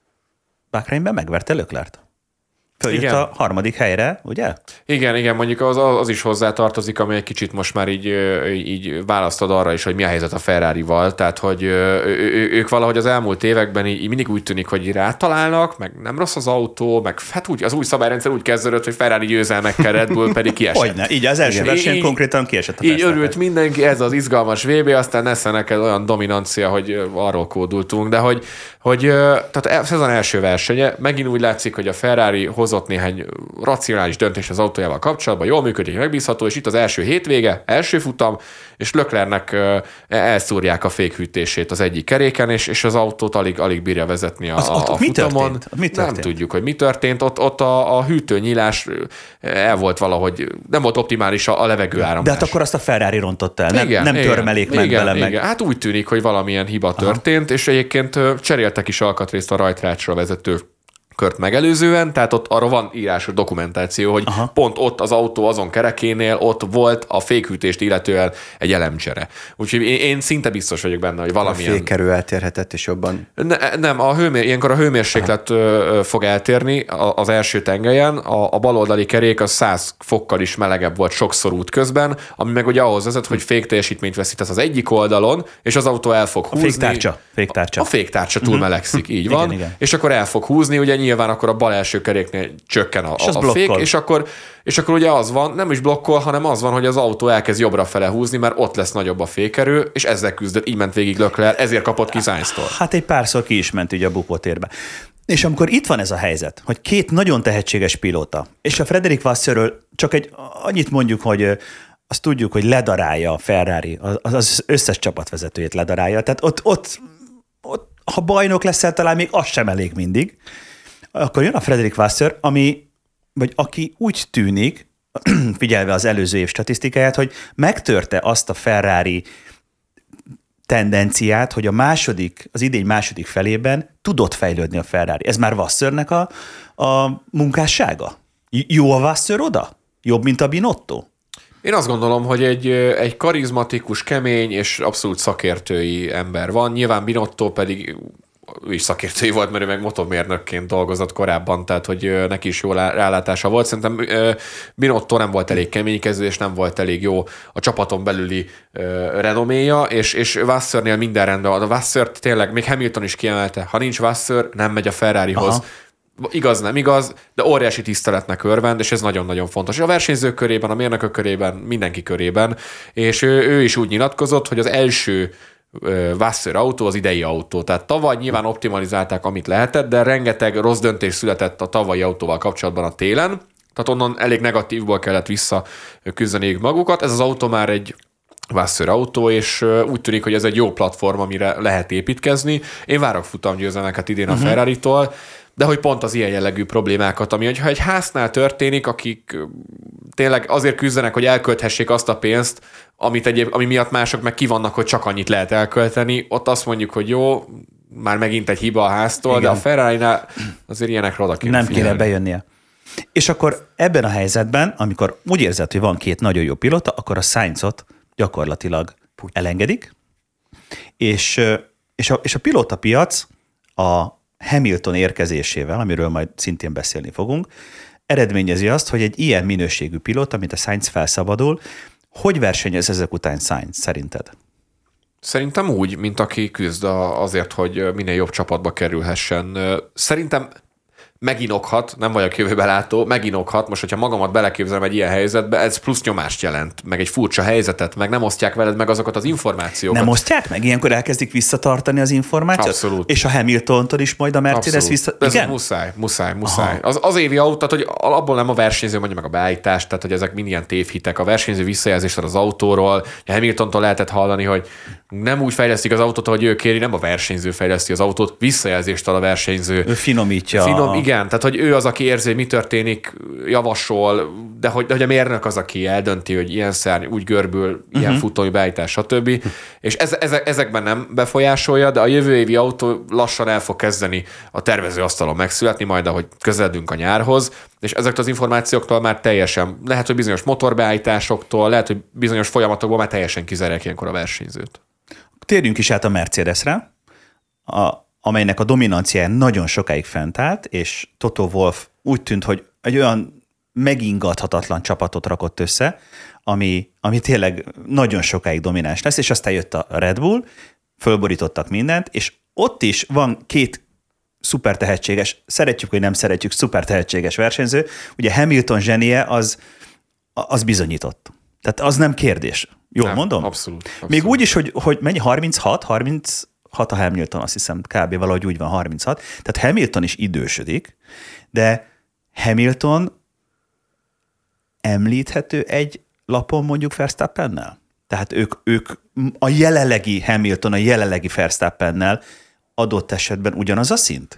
Bahrainben megverte Leclerc-t. Följött a harmadik helyre, ugye? Igen, igen, mondjuk az, az is hozzá tartozik, ami egy kicsit most már így, így választod arra is, hogy mi a helyzet a Ferrarival, tehát hogy ők valahogy az elmúlt években így mindig úgy tűnik, hogy rátalálnak, meg nem rossz az autó, meg hát úgy, az új szabályrendszer úgy kezdődött, hogy Ferrari győzelmekkel, Red Bull pedig kiesett. Hogyne, így az első verseny konkrétan kiesett a Így örült mindenki, ez az izgalmas vé bé, aztán nesze neked olyan dominancia, hogy arról kódultunk, de hogy, hogy tehát a szezon első versenye, megint úgy látszik, hogy a Ferrari hozott néhány racionális döntés az autójával kapcsolatban, jól működik, megbízható, és itt az első hétvége, első futam, és Leclercnek elszúrják a fékhűtését az egyik keréken, és, és az autót alig, alig bírja vezetni a, az, a, a mi futamon. Történt? Mi történt? Nem tudjuk, hogy mi történt. Ott, ott a, a hűtőnyílás el volt valahogy, nem volt optimális a, a levegőáramlás. De hát akkor azt a Ferrari rontott el, nem, igen, nem igen, törmelék ment igen, bele igen. meg. Hát úgy tűnik, hogy valamilyen hiba történt, Aha. és egyébként cseréltek is alkatrészt a rajtrácsra vezető kört megelőzően, tehát ott arra van írásos dokumentáció, hogy Aha. pont ott az autó azon kerekénél ott volt a fékhűtést illetően egy elemcsere. Úgyhogy én, én szinte biztos vagyok benne, hogy valamilyen... A fékerő eltérhetett és jobban? Ne, nem, a hőmér, ilyenkor a hőmérséklet Aha. fog eltérni az első tengelyen, a, a baloldali kerék az száz fokkal is melegebb volt sokszor útközben, ami meg ugye ahhoz vezet, hogy fékteljesítményt veszítesz az egyik oldalon, és az autó el fog húzni. A féktárcsa. féktárcsa. A, a féktárcsa túl uh-huh. melegszik, így van, igen, igen. és akkor el fog húzni, ugye nyilván akkor a bal első keréknél csökken a, a, a fék, és akkor, és akkor ugye az van, nem is blokkol, hanem az van, hogy az autó elkezd jobbra fele húzni, mert ott lesz nagyobb a fékerő, és ezzel küzdött, így ment végig Leclerc, ezért kapott ki Sainztól. Hát egy párszor ki is ment ugye a bukótérbe. És amikor itt van ez a helyzet, hogy két nagyon tehetséges pilóta, és a Frederic Vassörről csak egy annyit mondjuk, hogy azt tudjuk, hogy ledarálja a Ferrari, az, az összes csapatvezetőjét ledarálja, tehát ott, ott, ott ha bajnok leszel, talán még az sem elég mindig. Akkor jön a Frederic Vasseur, ami, vagy aki úgy tűnik, figyelve az előző év statisztikáját, hogy megtörte azt a Ferrari tendenciát, hogy a második, az idény második felében tudott fejlődni a Ferrari. Ez már Vasseurnek a, a munkássága? Jó a Vasseur oda? Jobb, mint a Binotto? Én azt gondolom, hogy egy, egy karizmatikus, kemény és abszolút szakértői ember van. Nyilván Binotto pedig ő is szakértői volt, mert ő meg motormérnökként dolgozott korábban, tehát hogy neki is jó rálátása volt. Szerintem Binotto nem volt elég keménykező, és nem volt elég jó a csapaton belüli renoméja, és, és Vasseurnél minden rendben van. A Vasseur tényleg, még Hamilton is kiemelte, ha nincs Vasseur, nem megy a Ferrarihoz. Aha. Igaz, nem igaz, de óriási tiszteletnek örvend, és ez nagyon-nagyon fontos. A versenyzők körében, a mérnökök körében, mindenki körében, és ő, ő is úgy nyilatkozott, hogy az első Vasseur autó az idei autó. Tehát tavaly nyilván optimalizálták, amit lehetett, de rengeteg rossz döntés született a tavalyi autóval kapcsolatban a télen, tehát onnan elég negatívból kellett visszaküzdeniük magukat. Ez az autó már egy Vasseur autó, és úgy tűnik, hogy ez egy jó platform, amire lehet építkezni. Én várok futamgyőzelmeket idén a uh-huh. Ferraritól, de hogy pont az ilyen jellegű problémákat, ami, hogyha egy háznál történik, akik tényleg azért küzdenek, hogy elkölthessék azt a pénzt, amit egyéb, ami miatt mások meg kivannak, hogy csak annyit lehet elkölteni, ott azt mondjuk, hogy jó, már megint egy hiba a háztól, igen. De a Ferrarinál azért ilyenekre oda kéne Nem figyelni. kéne bejönnie. És akkor ebben a helyzetben, amikor úgy érzed, hogy van két nagyon jó pilóta, akkor a Sainzot gyakorlatilag elengedik, és, és, a, és a pilótapiac a Hamilton érkezésével, amiről majd szintén beszélni fogunk, eredményezi azt, hogy egy ilyen minőségű pilóta, mint a Sainz felszabadul, hogy versenyez ezek után Sainz szerinted? Szerintem úgy, mint aki küzd azért, hogy minél jobb csapatba kerülhessen. Szerintem meginokhat, nem vagyok jövőbelátó, meginokhat, most, hogyha magamat beleképzelem egy ilyen helyzetbe, ez plusz nyomást jelent, meg egy furcsa helyzetet, meg nem osztják veled meg azokat az információkat. Nem osztják meg? Ilyenkor elkezdik visszatartani az információt? Abszolút. És a Hamiltontól is majd a Mercedes vissza... Ez igen? muszáj, muszáj, muszáj. Az, az évi autó, tehát hogy abból nem a versenyző mondja meg a beállítást, tehát hogy ezek mind ilyen tévhitek. A versenyző visszajelzést ad az autóról, a Hamiltontól lehetett hallani, hogy nem úgy fejlesztik az autót, ahogy ő kéri, nem a versenyző fejleszti az autót, visszajelzést ad a versenyző. Ő finomítja. Finom, igen, tehát hogy ő az, aki érzi, hogy mi történik, javasol, de hogy, de hogy a mérnök az, aki eldönti, hogy ilyen szárny úgy görbül, uh-huh. ilyen futói beállítás, stb. És ez, ezek, ezekben nem befolyásolja, de a jövő évi autó lassan el fog kezdeni a tervezőasztalon megszületni, majd ahogy közeledünk a nyárhoz, és ezektől az információktól már teljesen, lehet, hogy bizonyos motorbeállításoktól, lehet, hogy bizonyos folyamatokból már teljesen kizárják ilyenkor a versenyzőt. Térjünk is át a Mercedesre, a, amelynek a dominanciája nagyon sokáig fent állt, és Toto Wolff úgy tűnt, hogy egy olyan megingathatatlan csapatot rakott össze, ami, ami tényleg nagyon sokáig domináns lesz, és aztán jött a Red Bull, fölborítottak mindent, és ott is van két szuper tehetséges, szeretjük, hogy nem szeretjük, szuper tehetséges versenyző. Ugye Hamilton zsenie az, az bizonyított. Tehát az nem kérdés. Jól nem, mondom? Abszolút, abszolút. Még úgy is, hogy, hogy mennyi? harminchat? harminchat a Hamilton, azt hiszem, kb. Valahogy úgy van, harminchat. Tehát Hamilton is idősödik, de Hamilton említhető egy lapon mondjuk Verstappennel? Tehát ők, ők a jelenlegi Hamilton, a jelenlegi Verstappennel adott esetben ugyanaz a szint?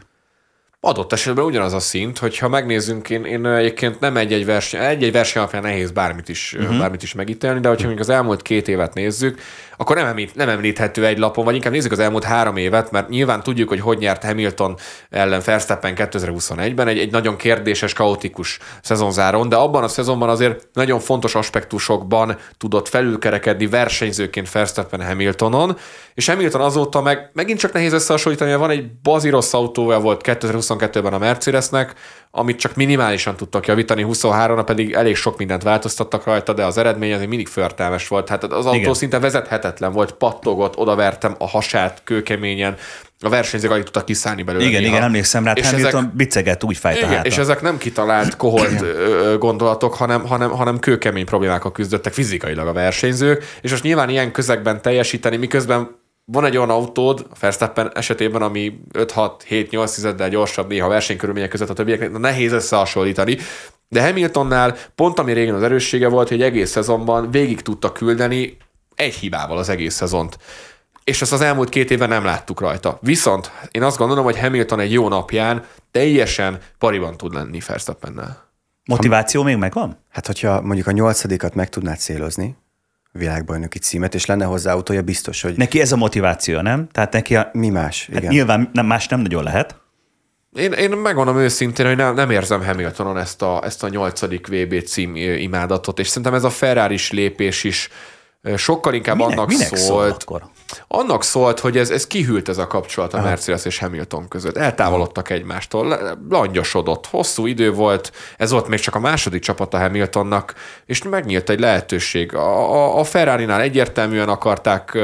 Adott esetben ugyanaz a szint, hogyha megnézzünk, én, én egyébként nem egy-egy verseny, egy-egy verseny alapján nehéz bármit is, uh-huh. bármit is megítélni, de hogyha mondjuk az elmúlt két évet nézzük, akkor nem, említ, nem említhető egy lapon, vagy inkább nézzük az elmúlt három évet, mert nyilván tudjuk, hogy hogy nyert Hamilton ellen Verstappen kétezer-huszonegyben, egy, egy nagyon kérdéses, kaotikus szezonzáron, de abban a szezonban azért nagyon fontos aspektusokban tudott felülkerekedni versenyzőként Verstappen Hamiltonon, és Hamilton azóta meg megint csak nehéz összehasonlítani, mert van egy bazi rossz autója volt kétezer-huszonkettőben a Mercedesnek, amit csak minimálisan tudtak javítani, huszonháromra pedig elég sok mindent változtattak rajta, de az eredmény azért mindig förtelmes volt. Hát az autó igen. szinte vezethetetlen volt, pattogott, odavertem a hasát kőkeményen, a versenyzők alig tudtak kiszállni belőle. Igen, néha. igen, emlékszem rá, Hamilton ezek, biceget úgy fájt a háta. És ezek nem kitalált, koholt gondolatok, hanem, hanem, hanem kőkemény problémákkal küzdöttek fizikailag a versenyzők, és most nyilván ilyen közegben teljesíteni, miközben van egy olyan autód, a Verstappen esetében, ami öt hat hét nyolc tizeddel gyorsabb néha versenykörülmények között a többieknek, nehéz összehasonlítani. De Hamiltonnál pont ami régen az erőssége volt, hogy egy egész szezonban végig tudta küldeni egy hibával az egész szezont. És ezt az elmúlt két évben nem láttuk rajta. Viszont én azt gondolom, hogy Hamilton egy jó napján teljesen pariban tud lenni Verstappennel. Motiváció ha, még megvan? Hát, hogyha mondjuk a nyolcadikat meg tudnád célozni, világbajnoki címet, és lenne hozzá autója, biztos, hogy... Neki ez a motiváció, nem? Tehát neki a... Mi más? Hát igen. Nyilván nem, más nem nagyon lehet. Én, én megmondom őszintén, hogy nem, nem érzem Hamiltonon ezt a, ezt a nyolcadik vé bé cím imádatot, és szerintem ez a Ferraris lépés is sokkal inkább minek, annak minek szólt. Szól annak szólt, hogy ez, ez kihűlt ez a kapcsolat a Aha. Mercedes és Hamilton között. Eltávolodtak egymástól, langyosodott, hosszú idő volt, ez volt még csak a második csapat a Hamiltonnak, és megnyílt egy lehetőség. A, a, a Ferrarinál egyértelműen akarták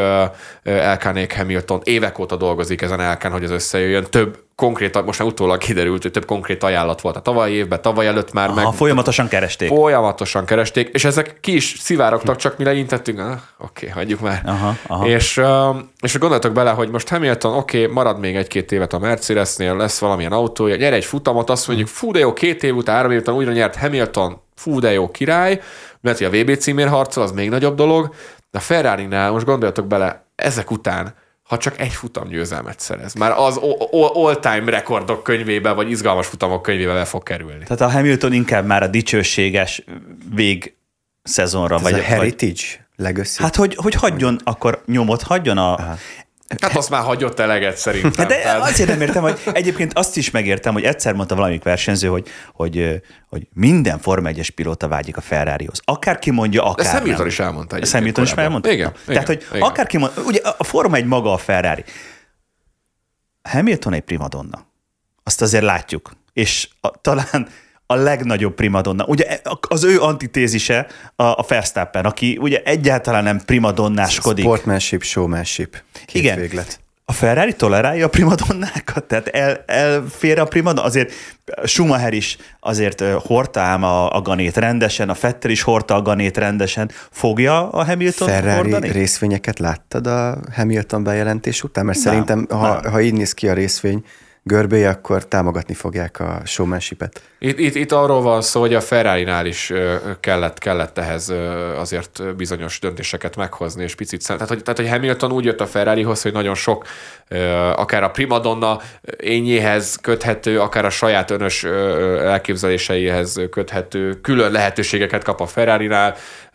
Elkanék Hamilton, évek óta dolgozik ezen Elkán, hogy ez összejöjjön, több konkrét, most már utólag kiderült, hogy több konkrét ajánlat volt a tavalyi évben, tavaly előtt már Aha, meg... Folyamatosan keresték. Folyamatosan keresték, és ezek ki is szivárogtak, csak mi leintettünk, ah, oké, okay, hagyjuk már. Aha, aha. És, és gondoltok bele, hogy most Hamilton, oké, okay, marad még egy-két évet a Mercedesnél, lesz valamilyen autója, nyer egy futamot, azt mondjuk, fú, de jó, két év után, három év után újra nyert Hamilton, fú, de jó, király, mert hogy a vé bé címért harcol, az még nagyobb dolog, de a Ferrarinál, most gondoltok bele, ezek után ha csak egy futam győzelmet szerez. Már az all-time rekordok könyvébe, vagy izgalmas futamok könyvébe be fog kerülni. Tehát a Hamilton inkább már a dicsőséges vég szezonra. Ez vagy a heritage legacy. Hát, hogy, hogy hagyjon, akkor nyomot hagyjon a... Aha. Hát azt már hagyott eleget szerintem. De tehát... azért nem értem, hogy egyébként azt is megértem, hogy egyszer mondta valamelyik versenyző, hogy, hogy, hogy minden Forma egyes pilóta vágyik a Ferrarihoz. Akárki mondja, akár nem. Hamilton is elmondta. Ezt Hamilton is elmondta? Igen. Tehát, hogy igen. Akárki mondja, ugye a Forma egy maga a Ferrari. Hamilton egy primadonna. azt azért látjuk. És a, talán a legnagyobb primadonna. Ugye az ő antitézise a, a Verstappen, aki ugye egyáltalán nem primadonnáskodik. Sportmanship, showmanship. Két Igen. véglet. A Ferrari tolerálja a primadonnákat? Tehát el, elfér a primadonna? Azért Schumacher is azért hordta ám a, a ganét rendesen, a Vettel is hordta a ganét rendesen. Fogja a Hamilton Ferrari hordani? részvényeket láttad a Hamilton bejelentés után? Mert Nem, szerintem, ha, nem. ha így néz ki a részvény görbéje, akkor támogatni fogják a showmanshipet. Itt, itt, itt arról van szó, hogy a Ferrari-nál is kellett, kellett ehhez azért bizonyos döntéseket meghozni, és picit szem. Tehát hogy, tehát, hogy Hamilton úgy jött a Ferrarihoz, hogy nagyon sok, akár a primadonna ényéhez köthető, akár a saját önös elképzeléseihez köthető külön lehetőségeket kap a Ferrari-nál,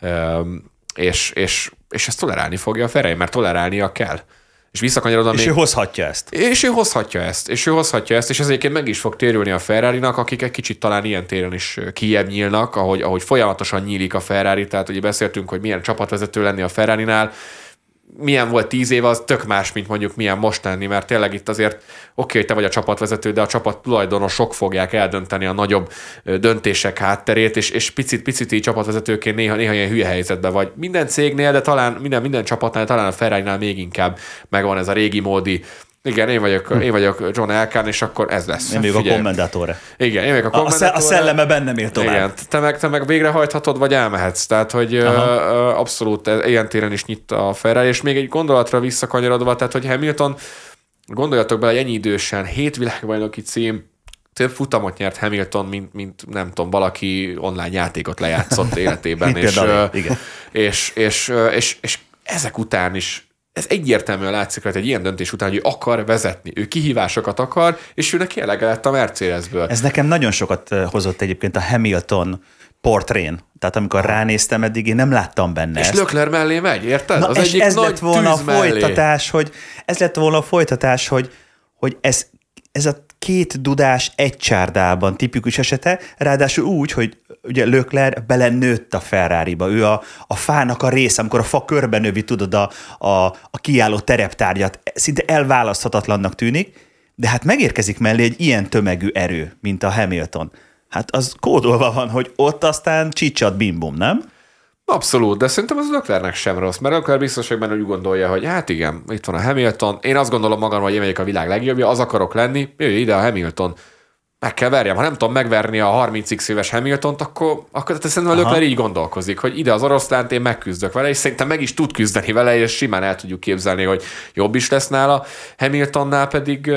és, és, és ezt tolerálni fogja a Ferrari, mert tolerálnia kell. És visszakanyarodva És még... ő hozhatja ezt. És ő hozhatja ezt, és ő hozhatja ezt, és ez egyébként meg is fog térülni a Ferrarinak, akik egy kicsit talán ilyen téren is kijebb nyílnak, ahogy, ahogy folyamatosan nyílik a Ferrari, tehát ugye beszéltünk, hogy milyen csapatvezető lenni a Ferrarinál, milyen volt tíz év, az tök más, mint mondjuk milyen most lenni, mert tényleg itt azért oké, hogy te vagy a csapatvezető, de a csapat tulajdonosok fogják eldönteni a nagyobb döntések hátterét, és, és picit, picit így csapatvezetőként néha, néha ilyen hülye helyzetben vagy. Minden cégnél, de talán minden, minden csapatnál, talán a Ferrarinál még inkább megvan ez a régi módi. Igen, én vagyok, hm. én vagyok John Elkann, és akkor ez lesz. Én vagyok a kommentátor. Igen, én vagyok a kommentátor. A szelleme bennem él tovább. Igen, te meg, te meg végrehajthatod, vagy elmehetsz. Tehát, hogy Aha. abszolút ilyen téren is nyit a Ferrari, és még egy gondolatra visszakanyarodva, tehát, hogy Hamilton, gondoljatok bele, ennyi idősen, hét világbajnoki cím, több futamot nyert Hamilton, mint, mint nem tudom, valaki online játékot lejátszott életében. és, igen. És, és, és, és ezek után is ez egyértelműen látszik rajta egy ilyen döntés után, hogy ő akar vezetni, ő kihívásokat akar, és ő neki elege lett a Mercedesből. Ez nekem nagyon sokat hozott egyébként a Hamilton portrén. Tehát amikor ha. ránéztem eddig, én nem láttam benne És ezt. Leclerc mellé megy, érted? Na, az és egyik ez nagy lett volna a folytatás, mellé. hogy ez lett volna a folytatás, hogy, hogy ez, ez a két dudás egy csárdában tipikus esete, ráadásul úgy, hogy ugye Leclerc belenőtt a Ferrariba. Ő a, a fának a része, amikor a fa körbe növi, tudod, a, a, a kiálló tereptárgyat, szinte elválaszthatatlannak tűnik, de hát megérkezik mellé egy ilyen tömegű erő, mint a Hamilton. Hát az kódolva van, hogy ott aztán csicsat bimbum, nem? Abszolút, de szerintem az Leclercnek sem rossz, mert Leclerc biztos, hogy benne úgy gondolja, hogy hát igen, itt van a Hamilton, én azt gondolom magam, hogy én megyek a világ legjobbja, az akarok lenni, jöjj ide a Hamilton. Meg kell verjem. Ha nem tudom megverni a harminc éves Hamiltont, akkor, akkor szerintem a Leclerc így gondolkozik, hogy ide az oroszlánt, én megküzdök vele, és szerintem meg is tud küzdeni vele, és simán el tudjuk képzelni, hogy jobb is lesz nála. Hamiltonnál pedig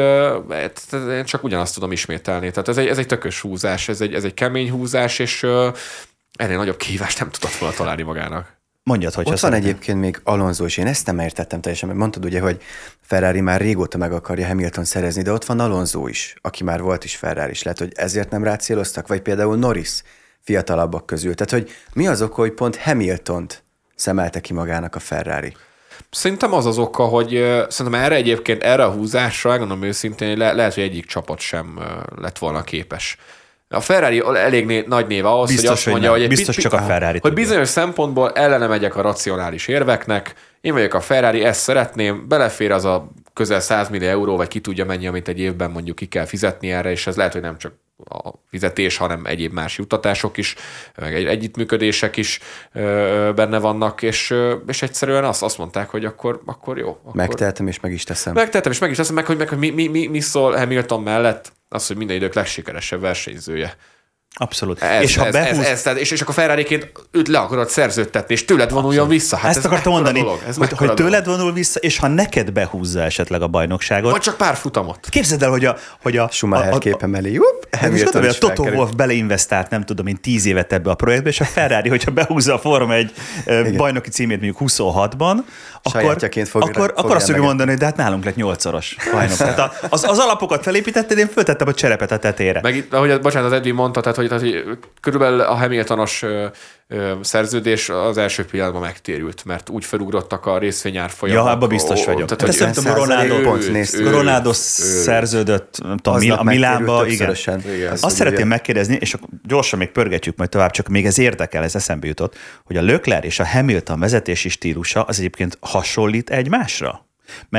uh, én csak ugyanazt tudom ismételni. Tehát ez egy, ez egy tökös húzás, ez egy, ez egy kemény húzás, és uh, ennél nagyobb kihívást nem tudott volna találni magának. Mondjad, hogy ott van egyébként még Alonso, és én ezt nem értettem teljesen, mert mondtad ugye, hogy Ferrari már régóta meg akarja Hamilton szerezni, de ott van Alonso is, aki már volt is Ferrari is. Lehet, hogy ezért nem rácéloztak, vagy például Norris fiatalabbak közül. Tehát, hogy mi az oka, hogy pont Hamiltont szemelte ki magának a Ferrari? Szerintem az az oka, hogy uh, szerintem erre egyébként, erre a húzásra, gondolom őszintén, le, lehet, hogy egyik csapat sem uh, lett volna képes. A Ferrari elég né- nagy név ahhoz, biztos, hogy azt mondja, hogy, hogy, biztos pi- csak a Ferrari hogy bizonyos szempontból ellene megyek a racionális érveknek, én vagyok a Ferrari, ezt szeretném, belefér az a közel száz millió euró, vagy ki tudja mennyi, amit egy évben mondjuk ki kell fizetni erre, és ez lehet, hogy nem csak a fizetés, hanem egyéb más juttatások is, meg egy együttműködések is ö, benne vannak, és, ö, és egyszerűen azt, azt mondták, hogy akkor, akkor jó. Akkor megtehetem, és meg is teszem. Megtehetem, és meg is teszem, meg hogy, meg, hogy mi, mi, mi, mi szól Hamilton mellett, az, hogy minden idők legsikeresebb versenyzője. Abszolút. Ez, és, ha ez, behúz... ez, ez, és, és akkor Ferrariként őt le akarod szerződtetni, és tőled vonuljon Abszolút. vissza. Hát ezt ez akartam mondani, ez hogy, hogy tőled vonul vissza, és ha neked behúzza esetleg a bajnokságot. Vagy csak pár futamot. Képzeld el, hogy a... Hogy a Schumacher a, a, képen mellé, jupp, Hamilton is a Toto Wolff beleinvestált, nem tudom én, tíz évet ebbe a projektbe, és a Ferrari, hogyha behúzza a Forma egy bajnoki címét mondjuk huszonhatban, akkor, akkor, akkor azt fogja mondani, hogy de hát nálunk lett nyolcszoros bajnok. Tehát az, az alapokat felépítetted, én föltettem a cserepet a tetére. Meg itt, ahogy bocsánat, az Edwin mondta, tehát, hogy, tehát, hogy körülbelül a Hamiltonos ö, ö, szerződés az első pillanatban megtérült, mert úgy felugrottak a részvényárfolyamok. Ja, abban biztos vagyok. Tehát, hogy ezt tudom, Ronaldo, Ronaldo szerződött, nem tudom, a Milánba, igen. igen. Azt szeretném megkérdezni, és akkor gyorsan még pörgetjük majd tovább, csak még ez érdekel, ez eszembe jutott, hogy a Leclerc és a Hamilton vezetési stílusa az egyébként hasonlít egymásra? Mert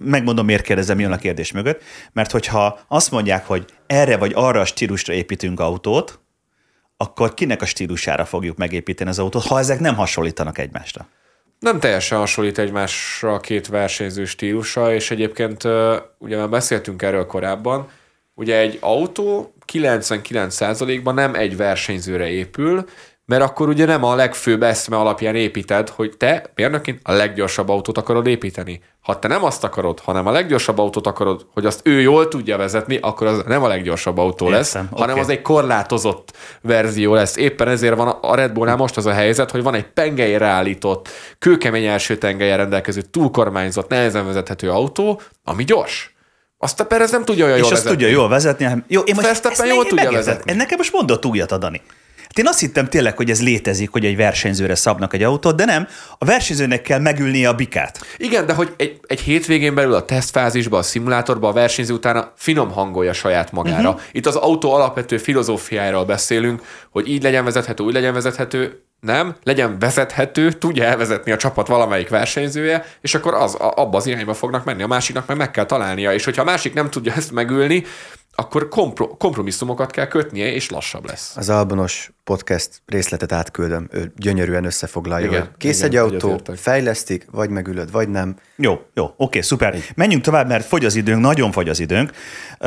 megmondom, miért kérdezem, jön a kérdés mögött, mert hogyha azt mondják, hogy erre vagy arra a stílusra építünk autót, akkor kinek a stílusára fogjuk megépíteni az autót, ha ezek nem hasonlítanak egymásra? Nem teljesen hasonlít egymásra a két versenyző stílusa, és egyébként ugye már beszéltünk erről korábban, ugye egy autó kilencvenkilenc százalékban nem egy versenyzőre épül, mert akkor ugye nem a legfőbb eszme alapján építed, hogy te mérnökként a leggyorsabb autót akarod építeni. Ha te nem azt akarod, hanem a leggyorsabb autót akarod, hogy azt ő jól tudja vezetni, akkor az nem a leggyorsabb autó lesz, Értem, hanem okay. az egy korlátozott verzió lesz. Éppen ezért van a Red Bullnál most az a helyzet, hogy van egy pengelyre állított, kőkemény első tengelyen rendelkező, túlkormányzott, nehezen vezethető autó, ami gyors. Azt a Perez nem tudja olyan jól vezetni. És azt tudja jól vezetni. Jó, én most Verstappen jól tudja vezetni. Nekem most mondott újat adani. Én azt hittem tényleg, hogy ez létezik, hogy egy versenyzőre szabnak egy autót, de nem, a versenyzőnek kell megülnie a bikát. Igen, de hogy egy, egy hétvégén belül a tesztfázisban, a szimulátorban a versenyző utána finom hangolja saját magára. Uh-huh. Itt az autó alapvető filozófiájáról beszélünk, hogy így legyen vezethető, úgy legyen vezethető, nem, legyen vezethető, tudja elvezetni a csapat valamelyik versenyzője, és akkor az, abba az irányba fognak menni, a másiknak meg meg kell találnia, és hogyha a másik nem tudja ezt megülni, akkor kompro- kompromisszumokat kell kötnie, és lassabb lesz. Az Albonos podcast részletet átküldöm, ő gyönyörűen összefoglalja, igen, hogy kész igen, egy autó, fejlesztik, vagy megülöd, vagy nem. Jó, jó, oké, szuper. Menjünk tovább, mert fogy az időnk, nagyon fogy az időnk. Uh,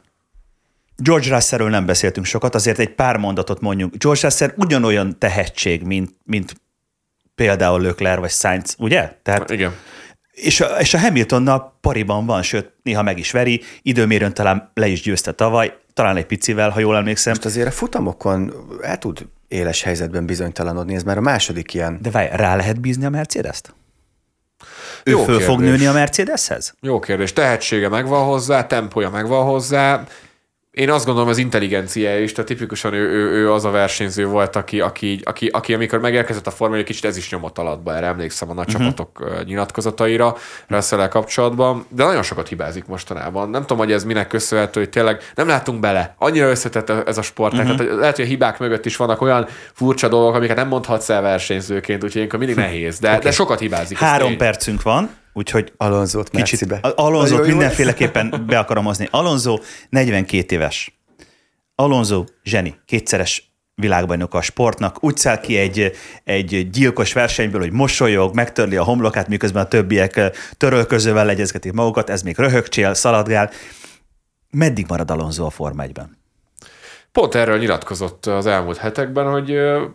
George Russellről nem beszéltünk sokat, azért egy pár mondatot mondjunk. George Russell ugyanolyan tehetség, mint, mint például Leclerc vagy Sainz, ugye? Tehát, igen. És a, és a Hamiltonnal pariban van, sőt, néha meg is veri, időmérőn talán le is győzte tavaly, talán egy picivel, ha jól emlékszem. Most azért a futamokon el tud éles helyzetben bizonytalanodni, ez már a második ilyen. De várj, rá lehet bízni a Mercedes-t? Ő Jó föl kérdés. fog nőni a Mercedeshez? Jó kérdés. Tehetsége megvan hozzá, tempója megvan hozzá. Én azt gondolom, az intelligenciája is, tehát tipikusan ő, ő, ő az a versenyző volt, aki, aki, aki, aki amikor megérkezett a Forma, egy kicsit ez is nyomott alatba, erre emlékszem a nagy uh-huh. csapatok nyilatkozataira Russell-el kapcsolatban, de nagyon sokat hibázik mostanában. Nem tudom, hogy ez minek köszönhető, hogy tényleg nem látunk bele. Annyira összetett ez a sport. Uh-huh. Tehát lehet, hogy a hibák mögött is vannak olyan furcsa dolgok, amiket nem mondhatsz el versenyzőként, úgyhogy ilyenkor mindig nehéz, de, okay. de sokat hibázik. Három percünk van. Úgyhogy Alonzót kicsit, Alonzót mindenféleképpen be akarom hozni. Alonso negyvenkét éves. Alonso zseni, kétszeres világbajnok a sportnak. Úgy száll ki egy, egy gyilkos versenyből, hogy mosolyog, megtörli a homlokát, miközben a többiek törölközővel legyezgetik magukat, ez még röhögcsél, szaladgál. Meddig marad Alonso a Forma egyben? Pont erről nyilatkozott az elmúlt hetekben, hogy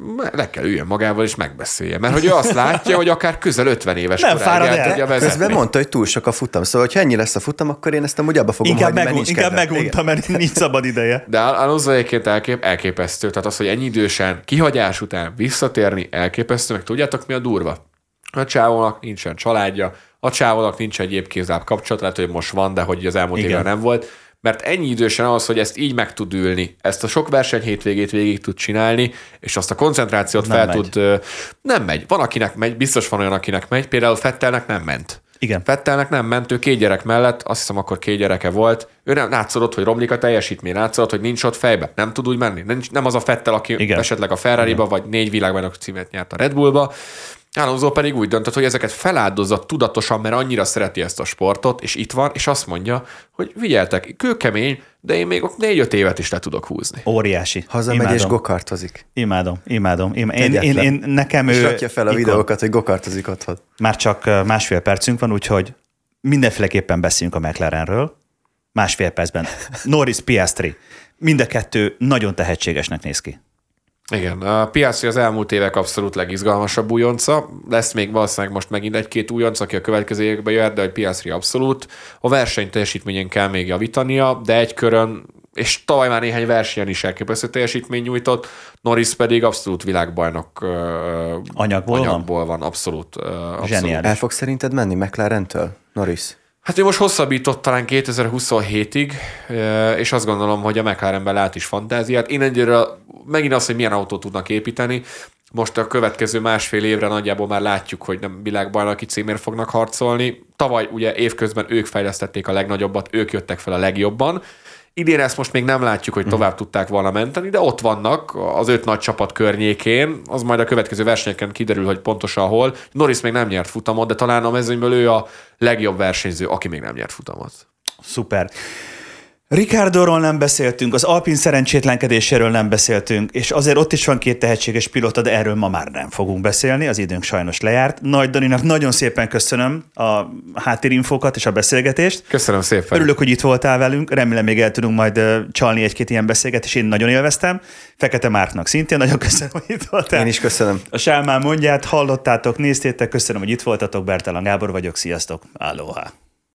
le kell üljön magával és megbeszélje. Mert hogy ő azt látja, hogy akár közel ötven éves nem koráig el tudja vezetni. Közben mondta, hogy túl sok a futam. Szóval, ha ennyi lesz a futam, akkor én ezt amúgy abba fogom inkább hagyni, meg, mert nincs Inkább megunta, mert nincs szabad ideje. De Alonso egyébként elkép, elképesztő. Tehát az, hogy ennyi idősen, kihagyás után visszatérni, elképesztő. Meg tudjátok, mi a durva? A csávónak nincsen családja, a csávónak nincs egyéb kézláb kapcsolat, lehet, hogy most van, de hogy az elmúlt évben nem volt. Mert ennyi idősen az, hogy ezt így meg tud ülni, ezt a sok verseny hétvégét végig tud csinálni, és azt a koncentrációt nem fel megy. tud... Nem megy. Van, akinek megy, biztos van olyan, akinek megy, például Vettelnek nem ment. Igen. Vettelnek nem ment, ő két gyerek mellett, azt hiszem akkor két gyereke volt, ő nem látszott, hogy romlik a teljesítmény, látszott, hogy nincs ott fejbe, nem tud úgy menni. Nem, nem az a Vettel, aki Igen. esetleg a Ferrariba, vagy négy világbajnok címet nyert a Red Bullba. Alonso pedig úgy döntött, hogy ezeket feláldozza tudatosan, mert annyira szereti ezt a sportot, és itt van, és azt mondja, hogy vigyeltek, kőkemény, de én még négy-öt évet is le tudok húzni. Óriási. Hazamegy imádom. És gokartozik. Imádom, imádom. imádom. Én, én, én, nekem és ő... És rakja fel a ikon. Videókat, hogy gokartozik otthon. Már csak másfél percünk van, úgyhogy mindenféleképpen beszéljünk a McLarenről. Másfél percben. Norris, Piastri. Mind a kettő nagyon tehetségesnek néz ki. Igen, a Piastri az elmúlt évek abszolút legizgalmasabb újonca. Lesz még valószínűleg most megint egy-két újonc, aki a következő években jöhet, de hogy Piastri abszolút. A verseny teljesítményén kell még javítania, de egy körön, és tavaly már néhány versenyen is elképesztő teljesítmény nyújtott, Norris pedig abszolút világbajnok anyagból, anyagból van. van, abszolút. abszolút. El fog szerinted menni McLarentől, Norris? Hát ő most hosszabbított talán kétezer-huszonhétig, és azt gondolom, hogy a McLarenben lát is fantáziát. Én egyre megint az, hogy milyen autót tudnak építeni. Most a következő másfél évre nagyjából már látjuk, hogy nem világbajnoki címért fognak harcolni. Tavaly ugye évközben ők fejlesztették a legnagyobbat, ők jöttek fel a legjobban. Idén ezt most még nem látjuk, hogy tovább tudták volna menteni, de ott vannak az öt nagy csapat környékén, az majd a következő versenyeken kiderül, hogy pontosan hol. Norris még nem nyert futamot, de talán a mezőnyből ő a legjobb versenyző, aki még nem nyert futamot. Szuper. Ricciardóról nem beszéltünk, az Alpin szerencsétlenkedéséről nem beszéltünk, és azért ott is van két tehetséges pilóta, de erről ma már nem fogunk beszélni, az időnk sajnos lejárt. Nagy Daninak nagyon szépen köszönöm a háttérinfókat és a beszélgetést. Köszönöm szépen. Örülök, hogy itt voltál velünk, remélem még el tudunk majd csalni egy-két ilyen beszélgetést, én nagyon élveztem. Fekete Márknak szintén nagyon köszönöm, hogy itt voltál. Én is köszönöm. A Sálmán mondját, hallottátok, néztétek, köszönöm, hogy itt voltatok, Bertalan Gábor vagyok, sziasztok, aloha.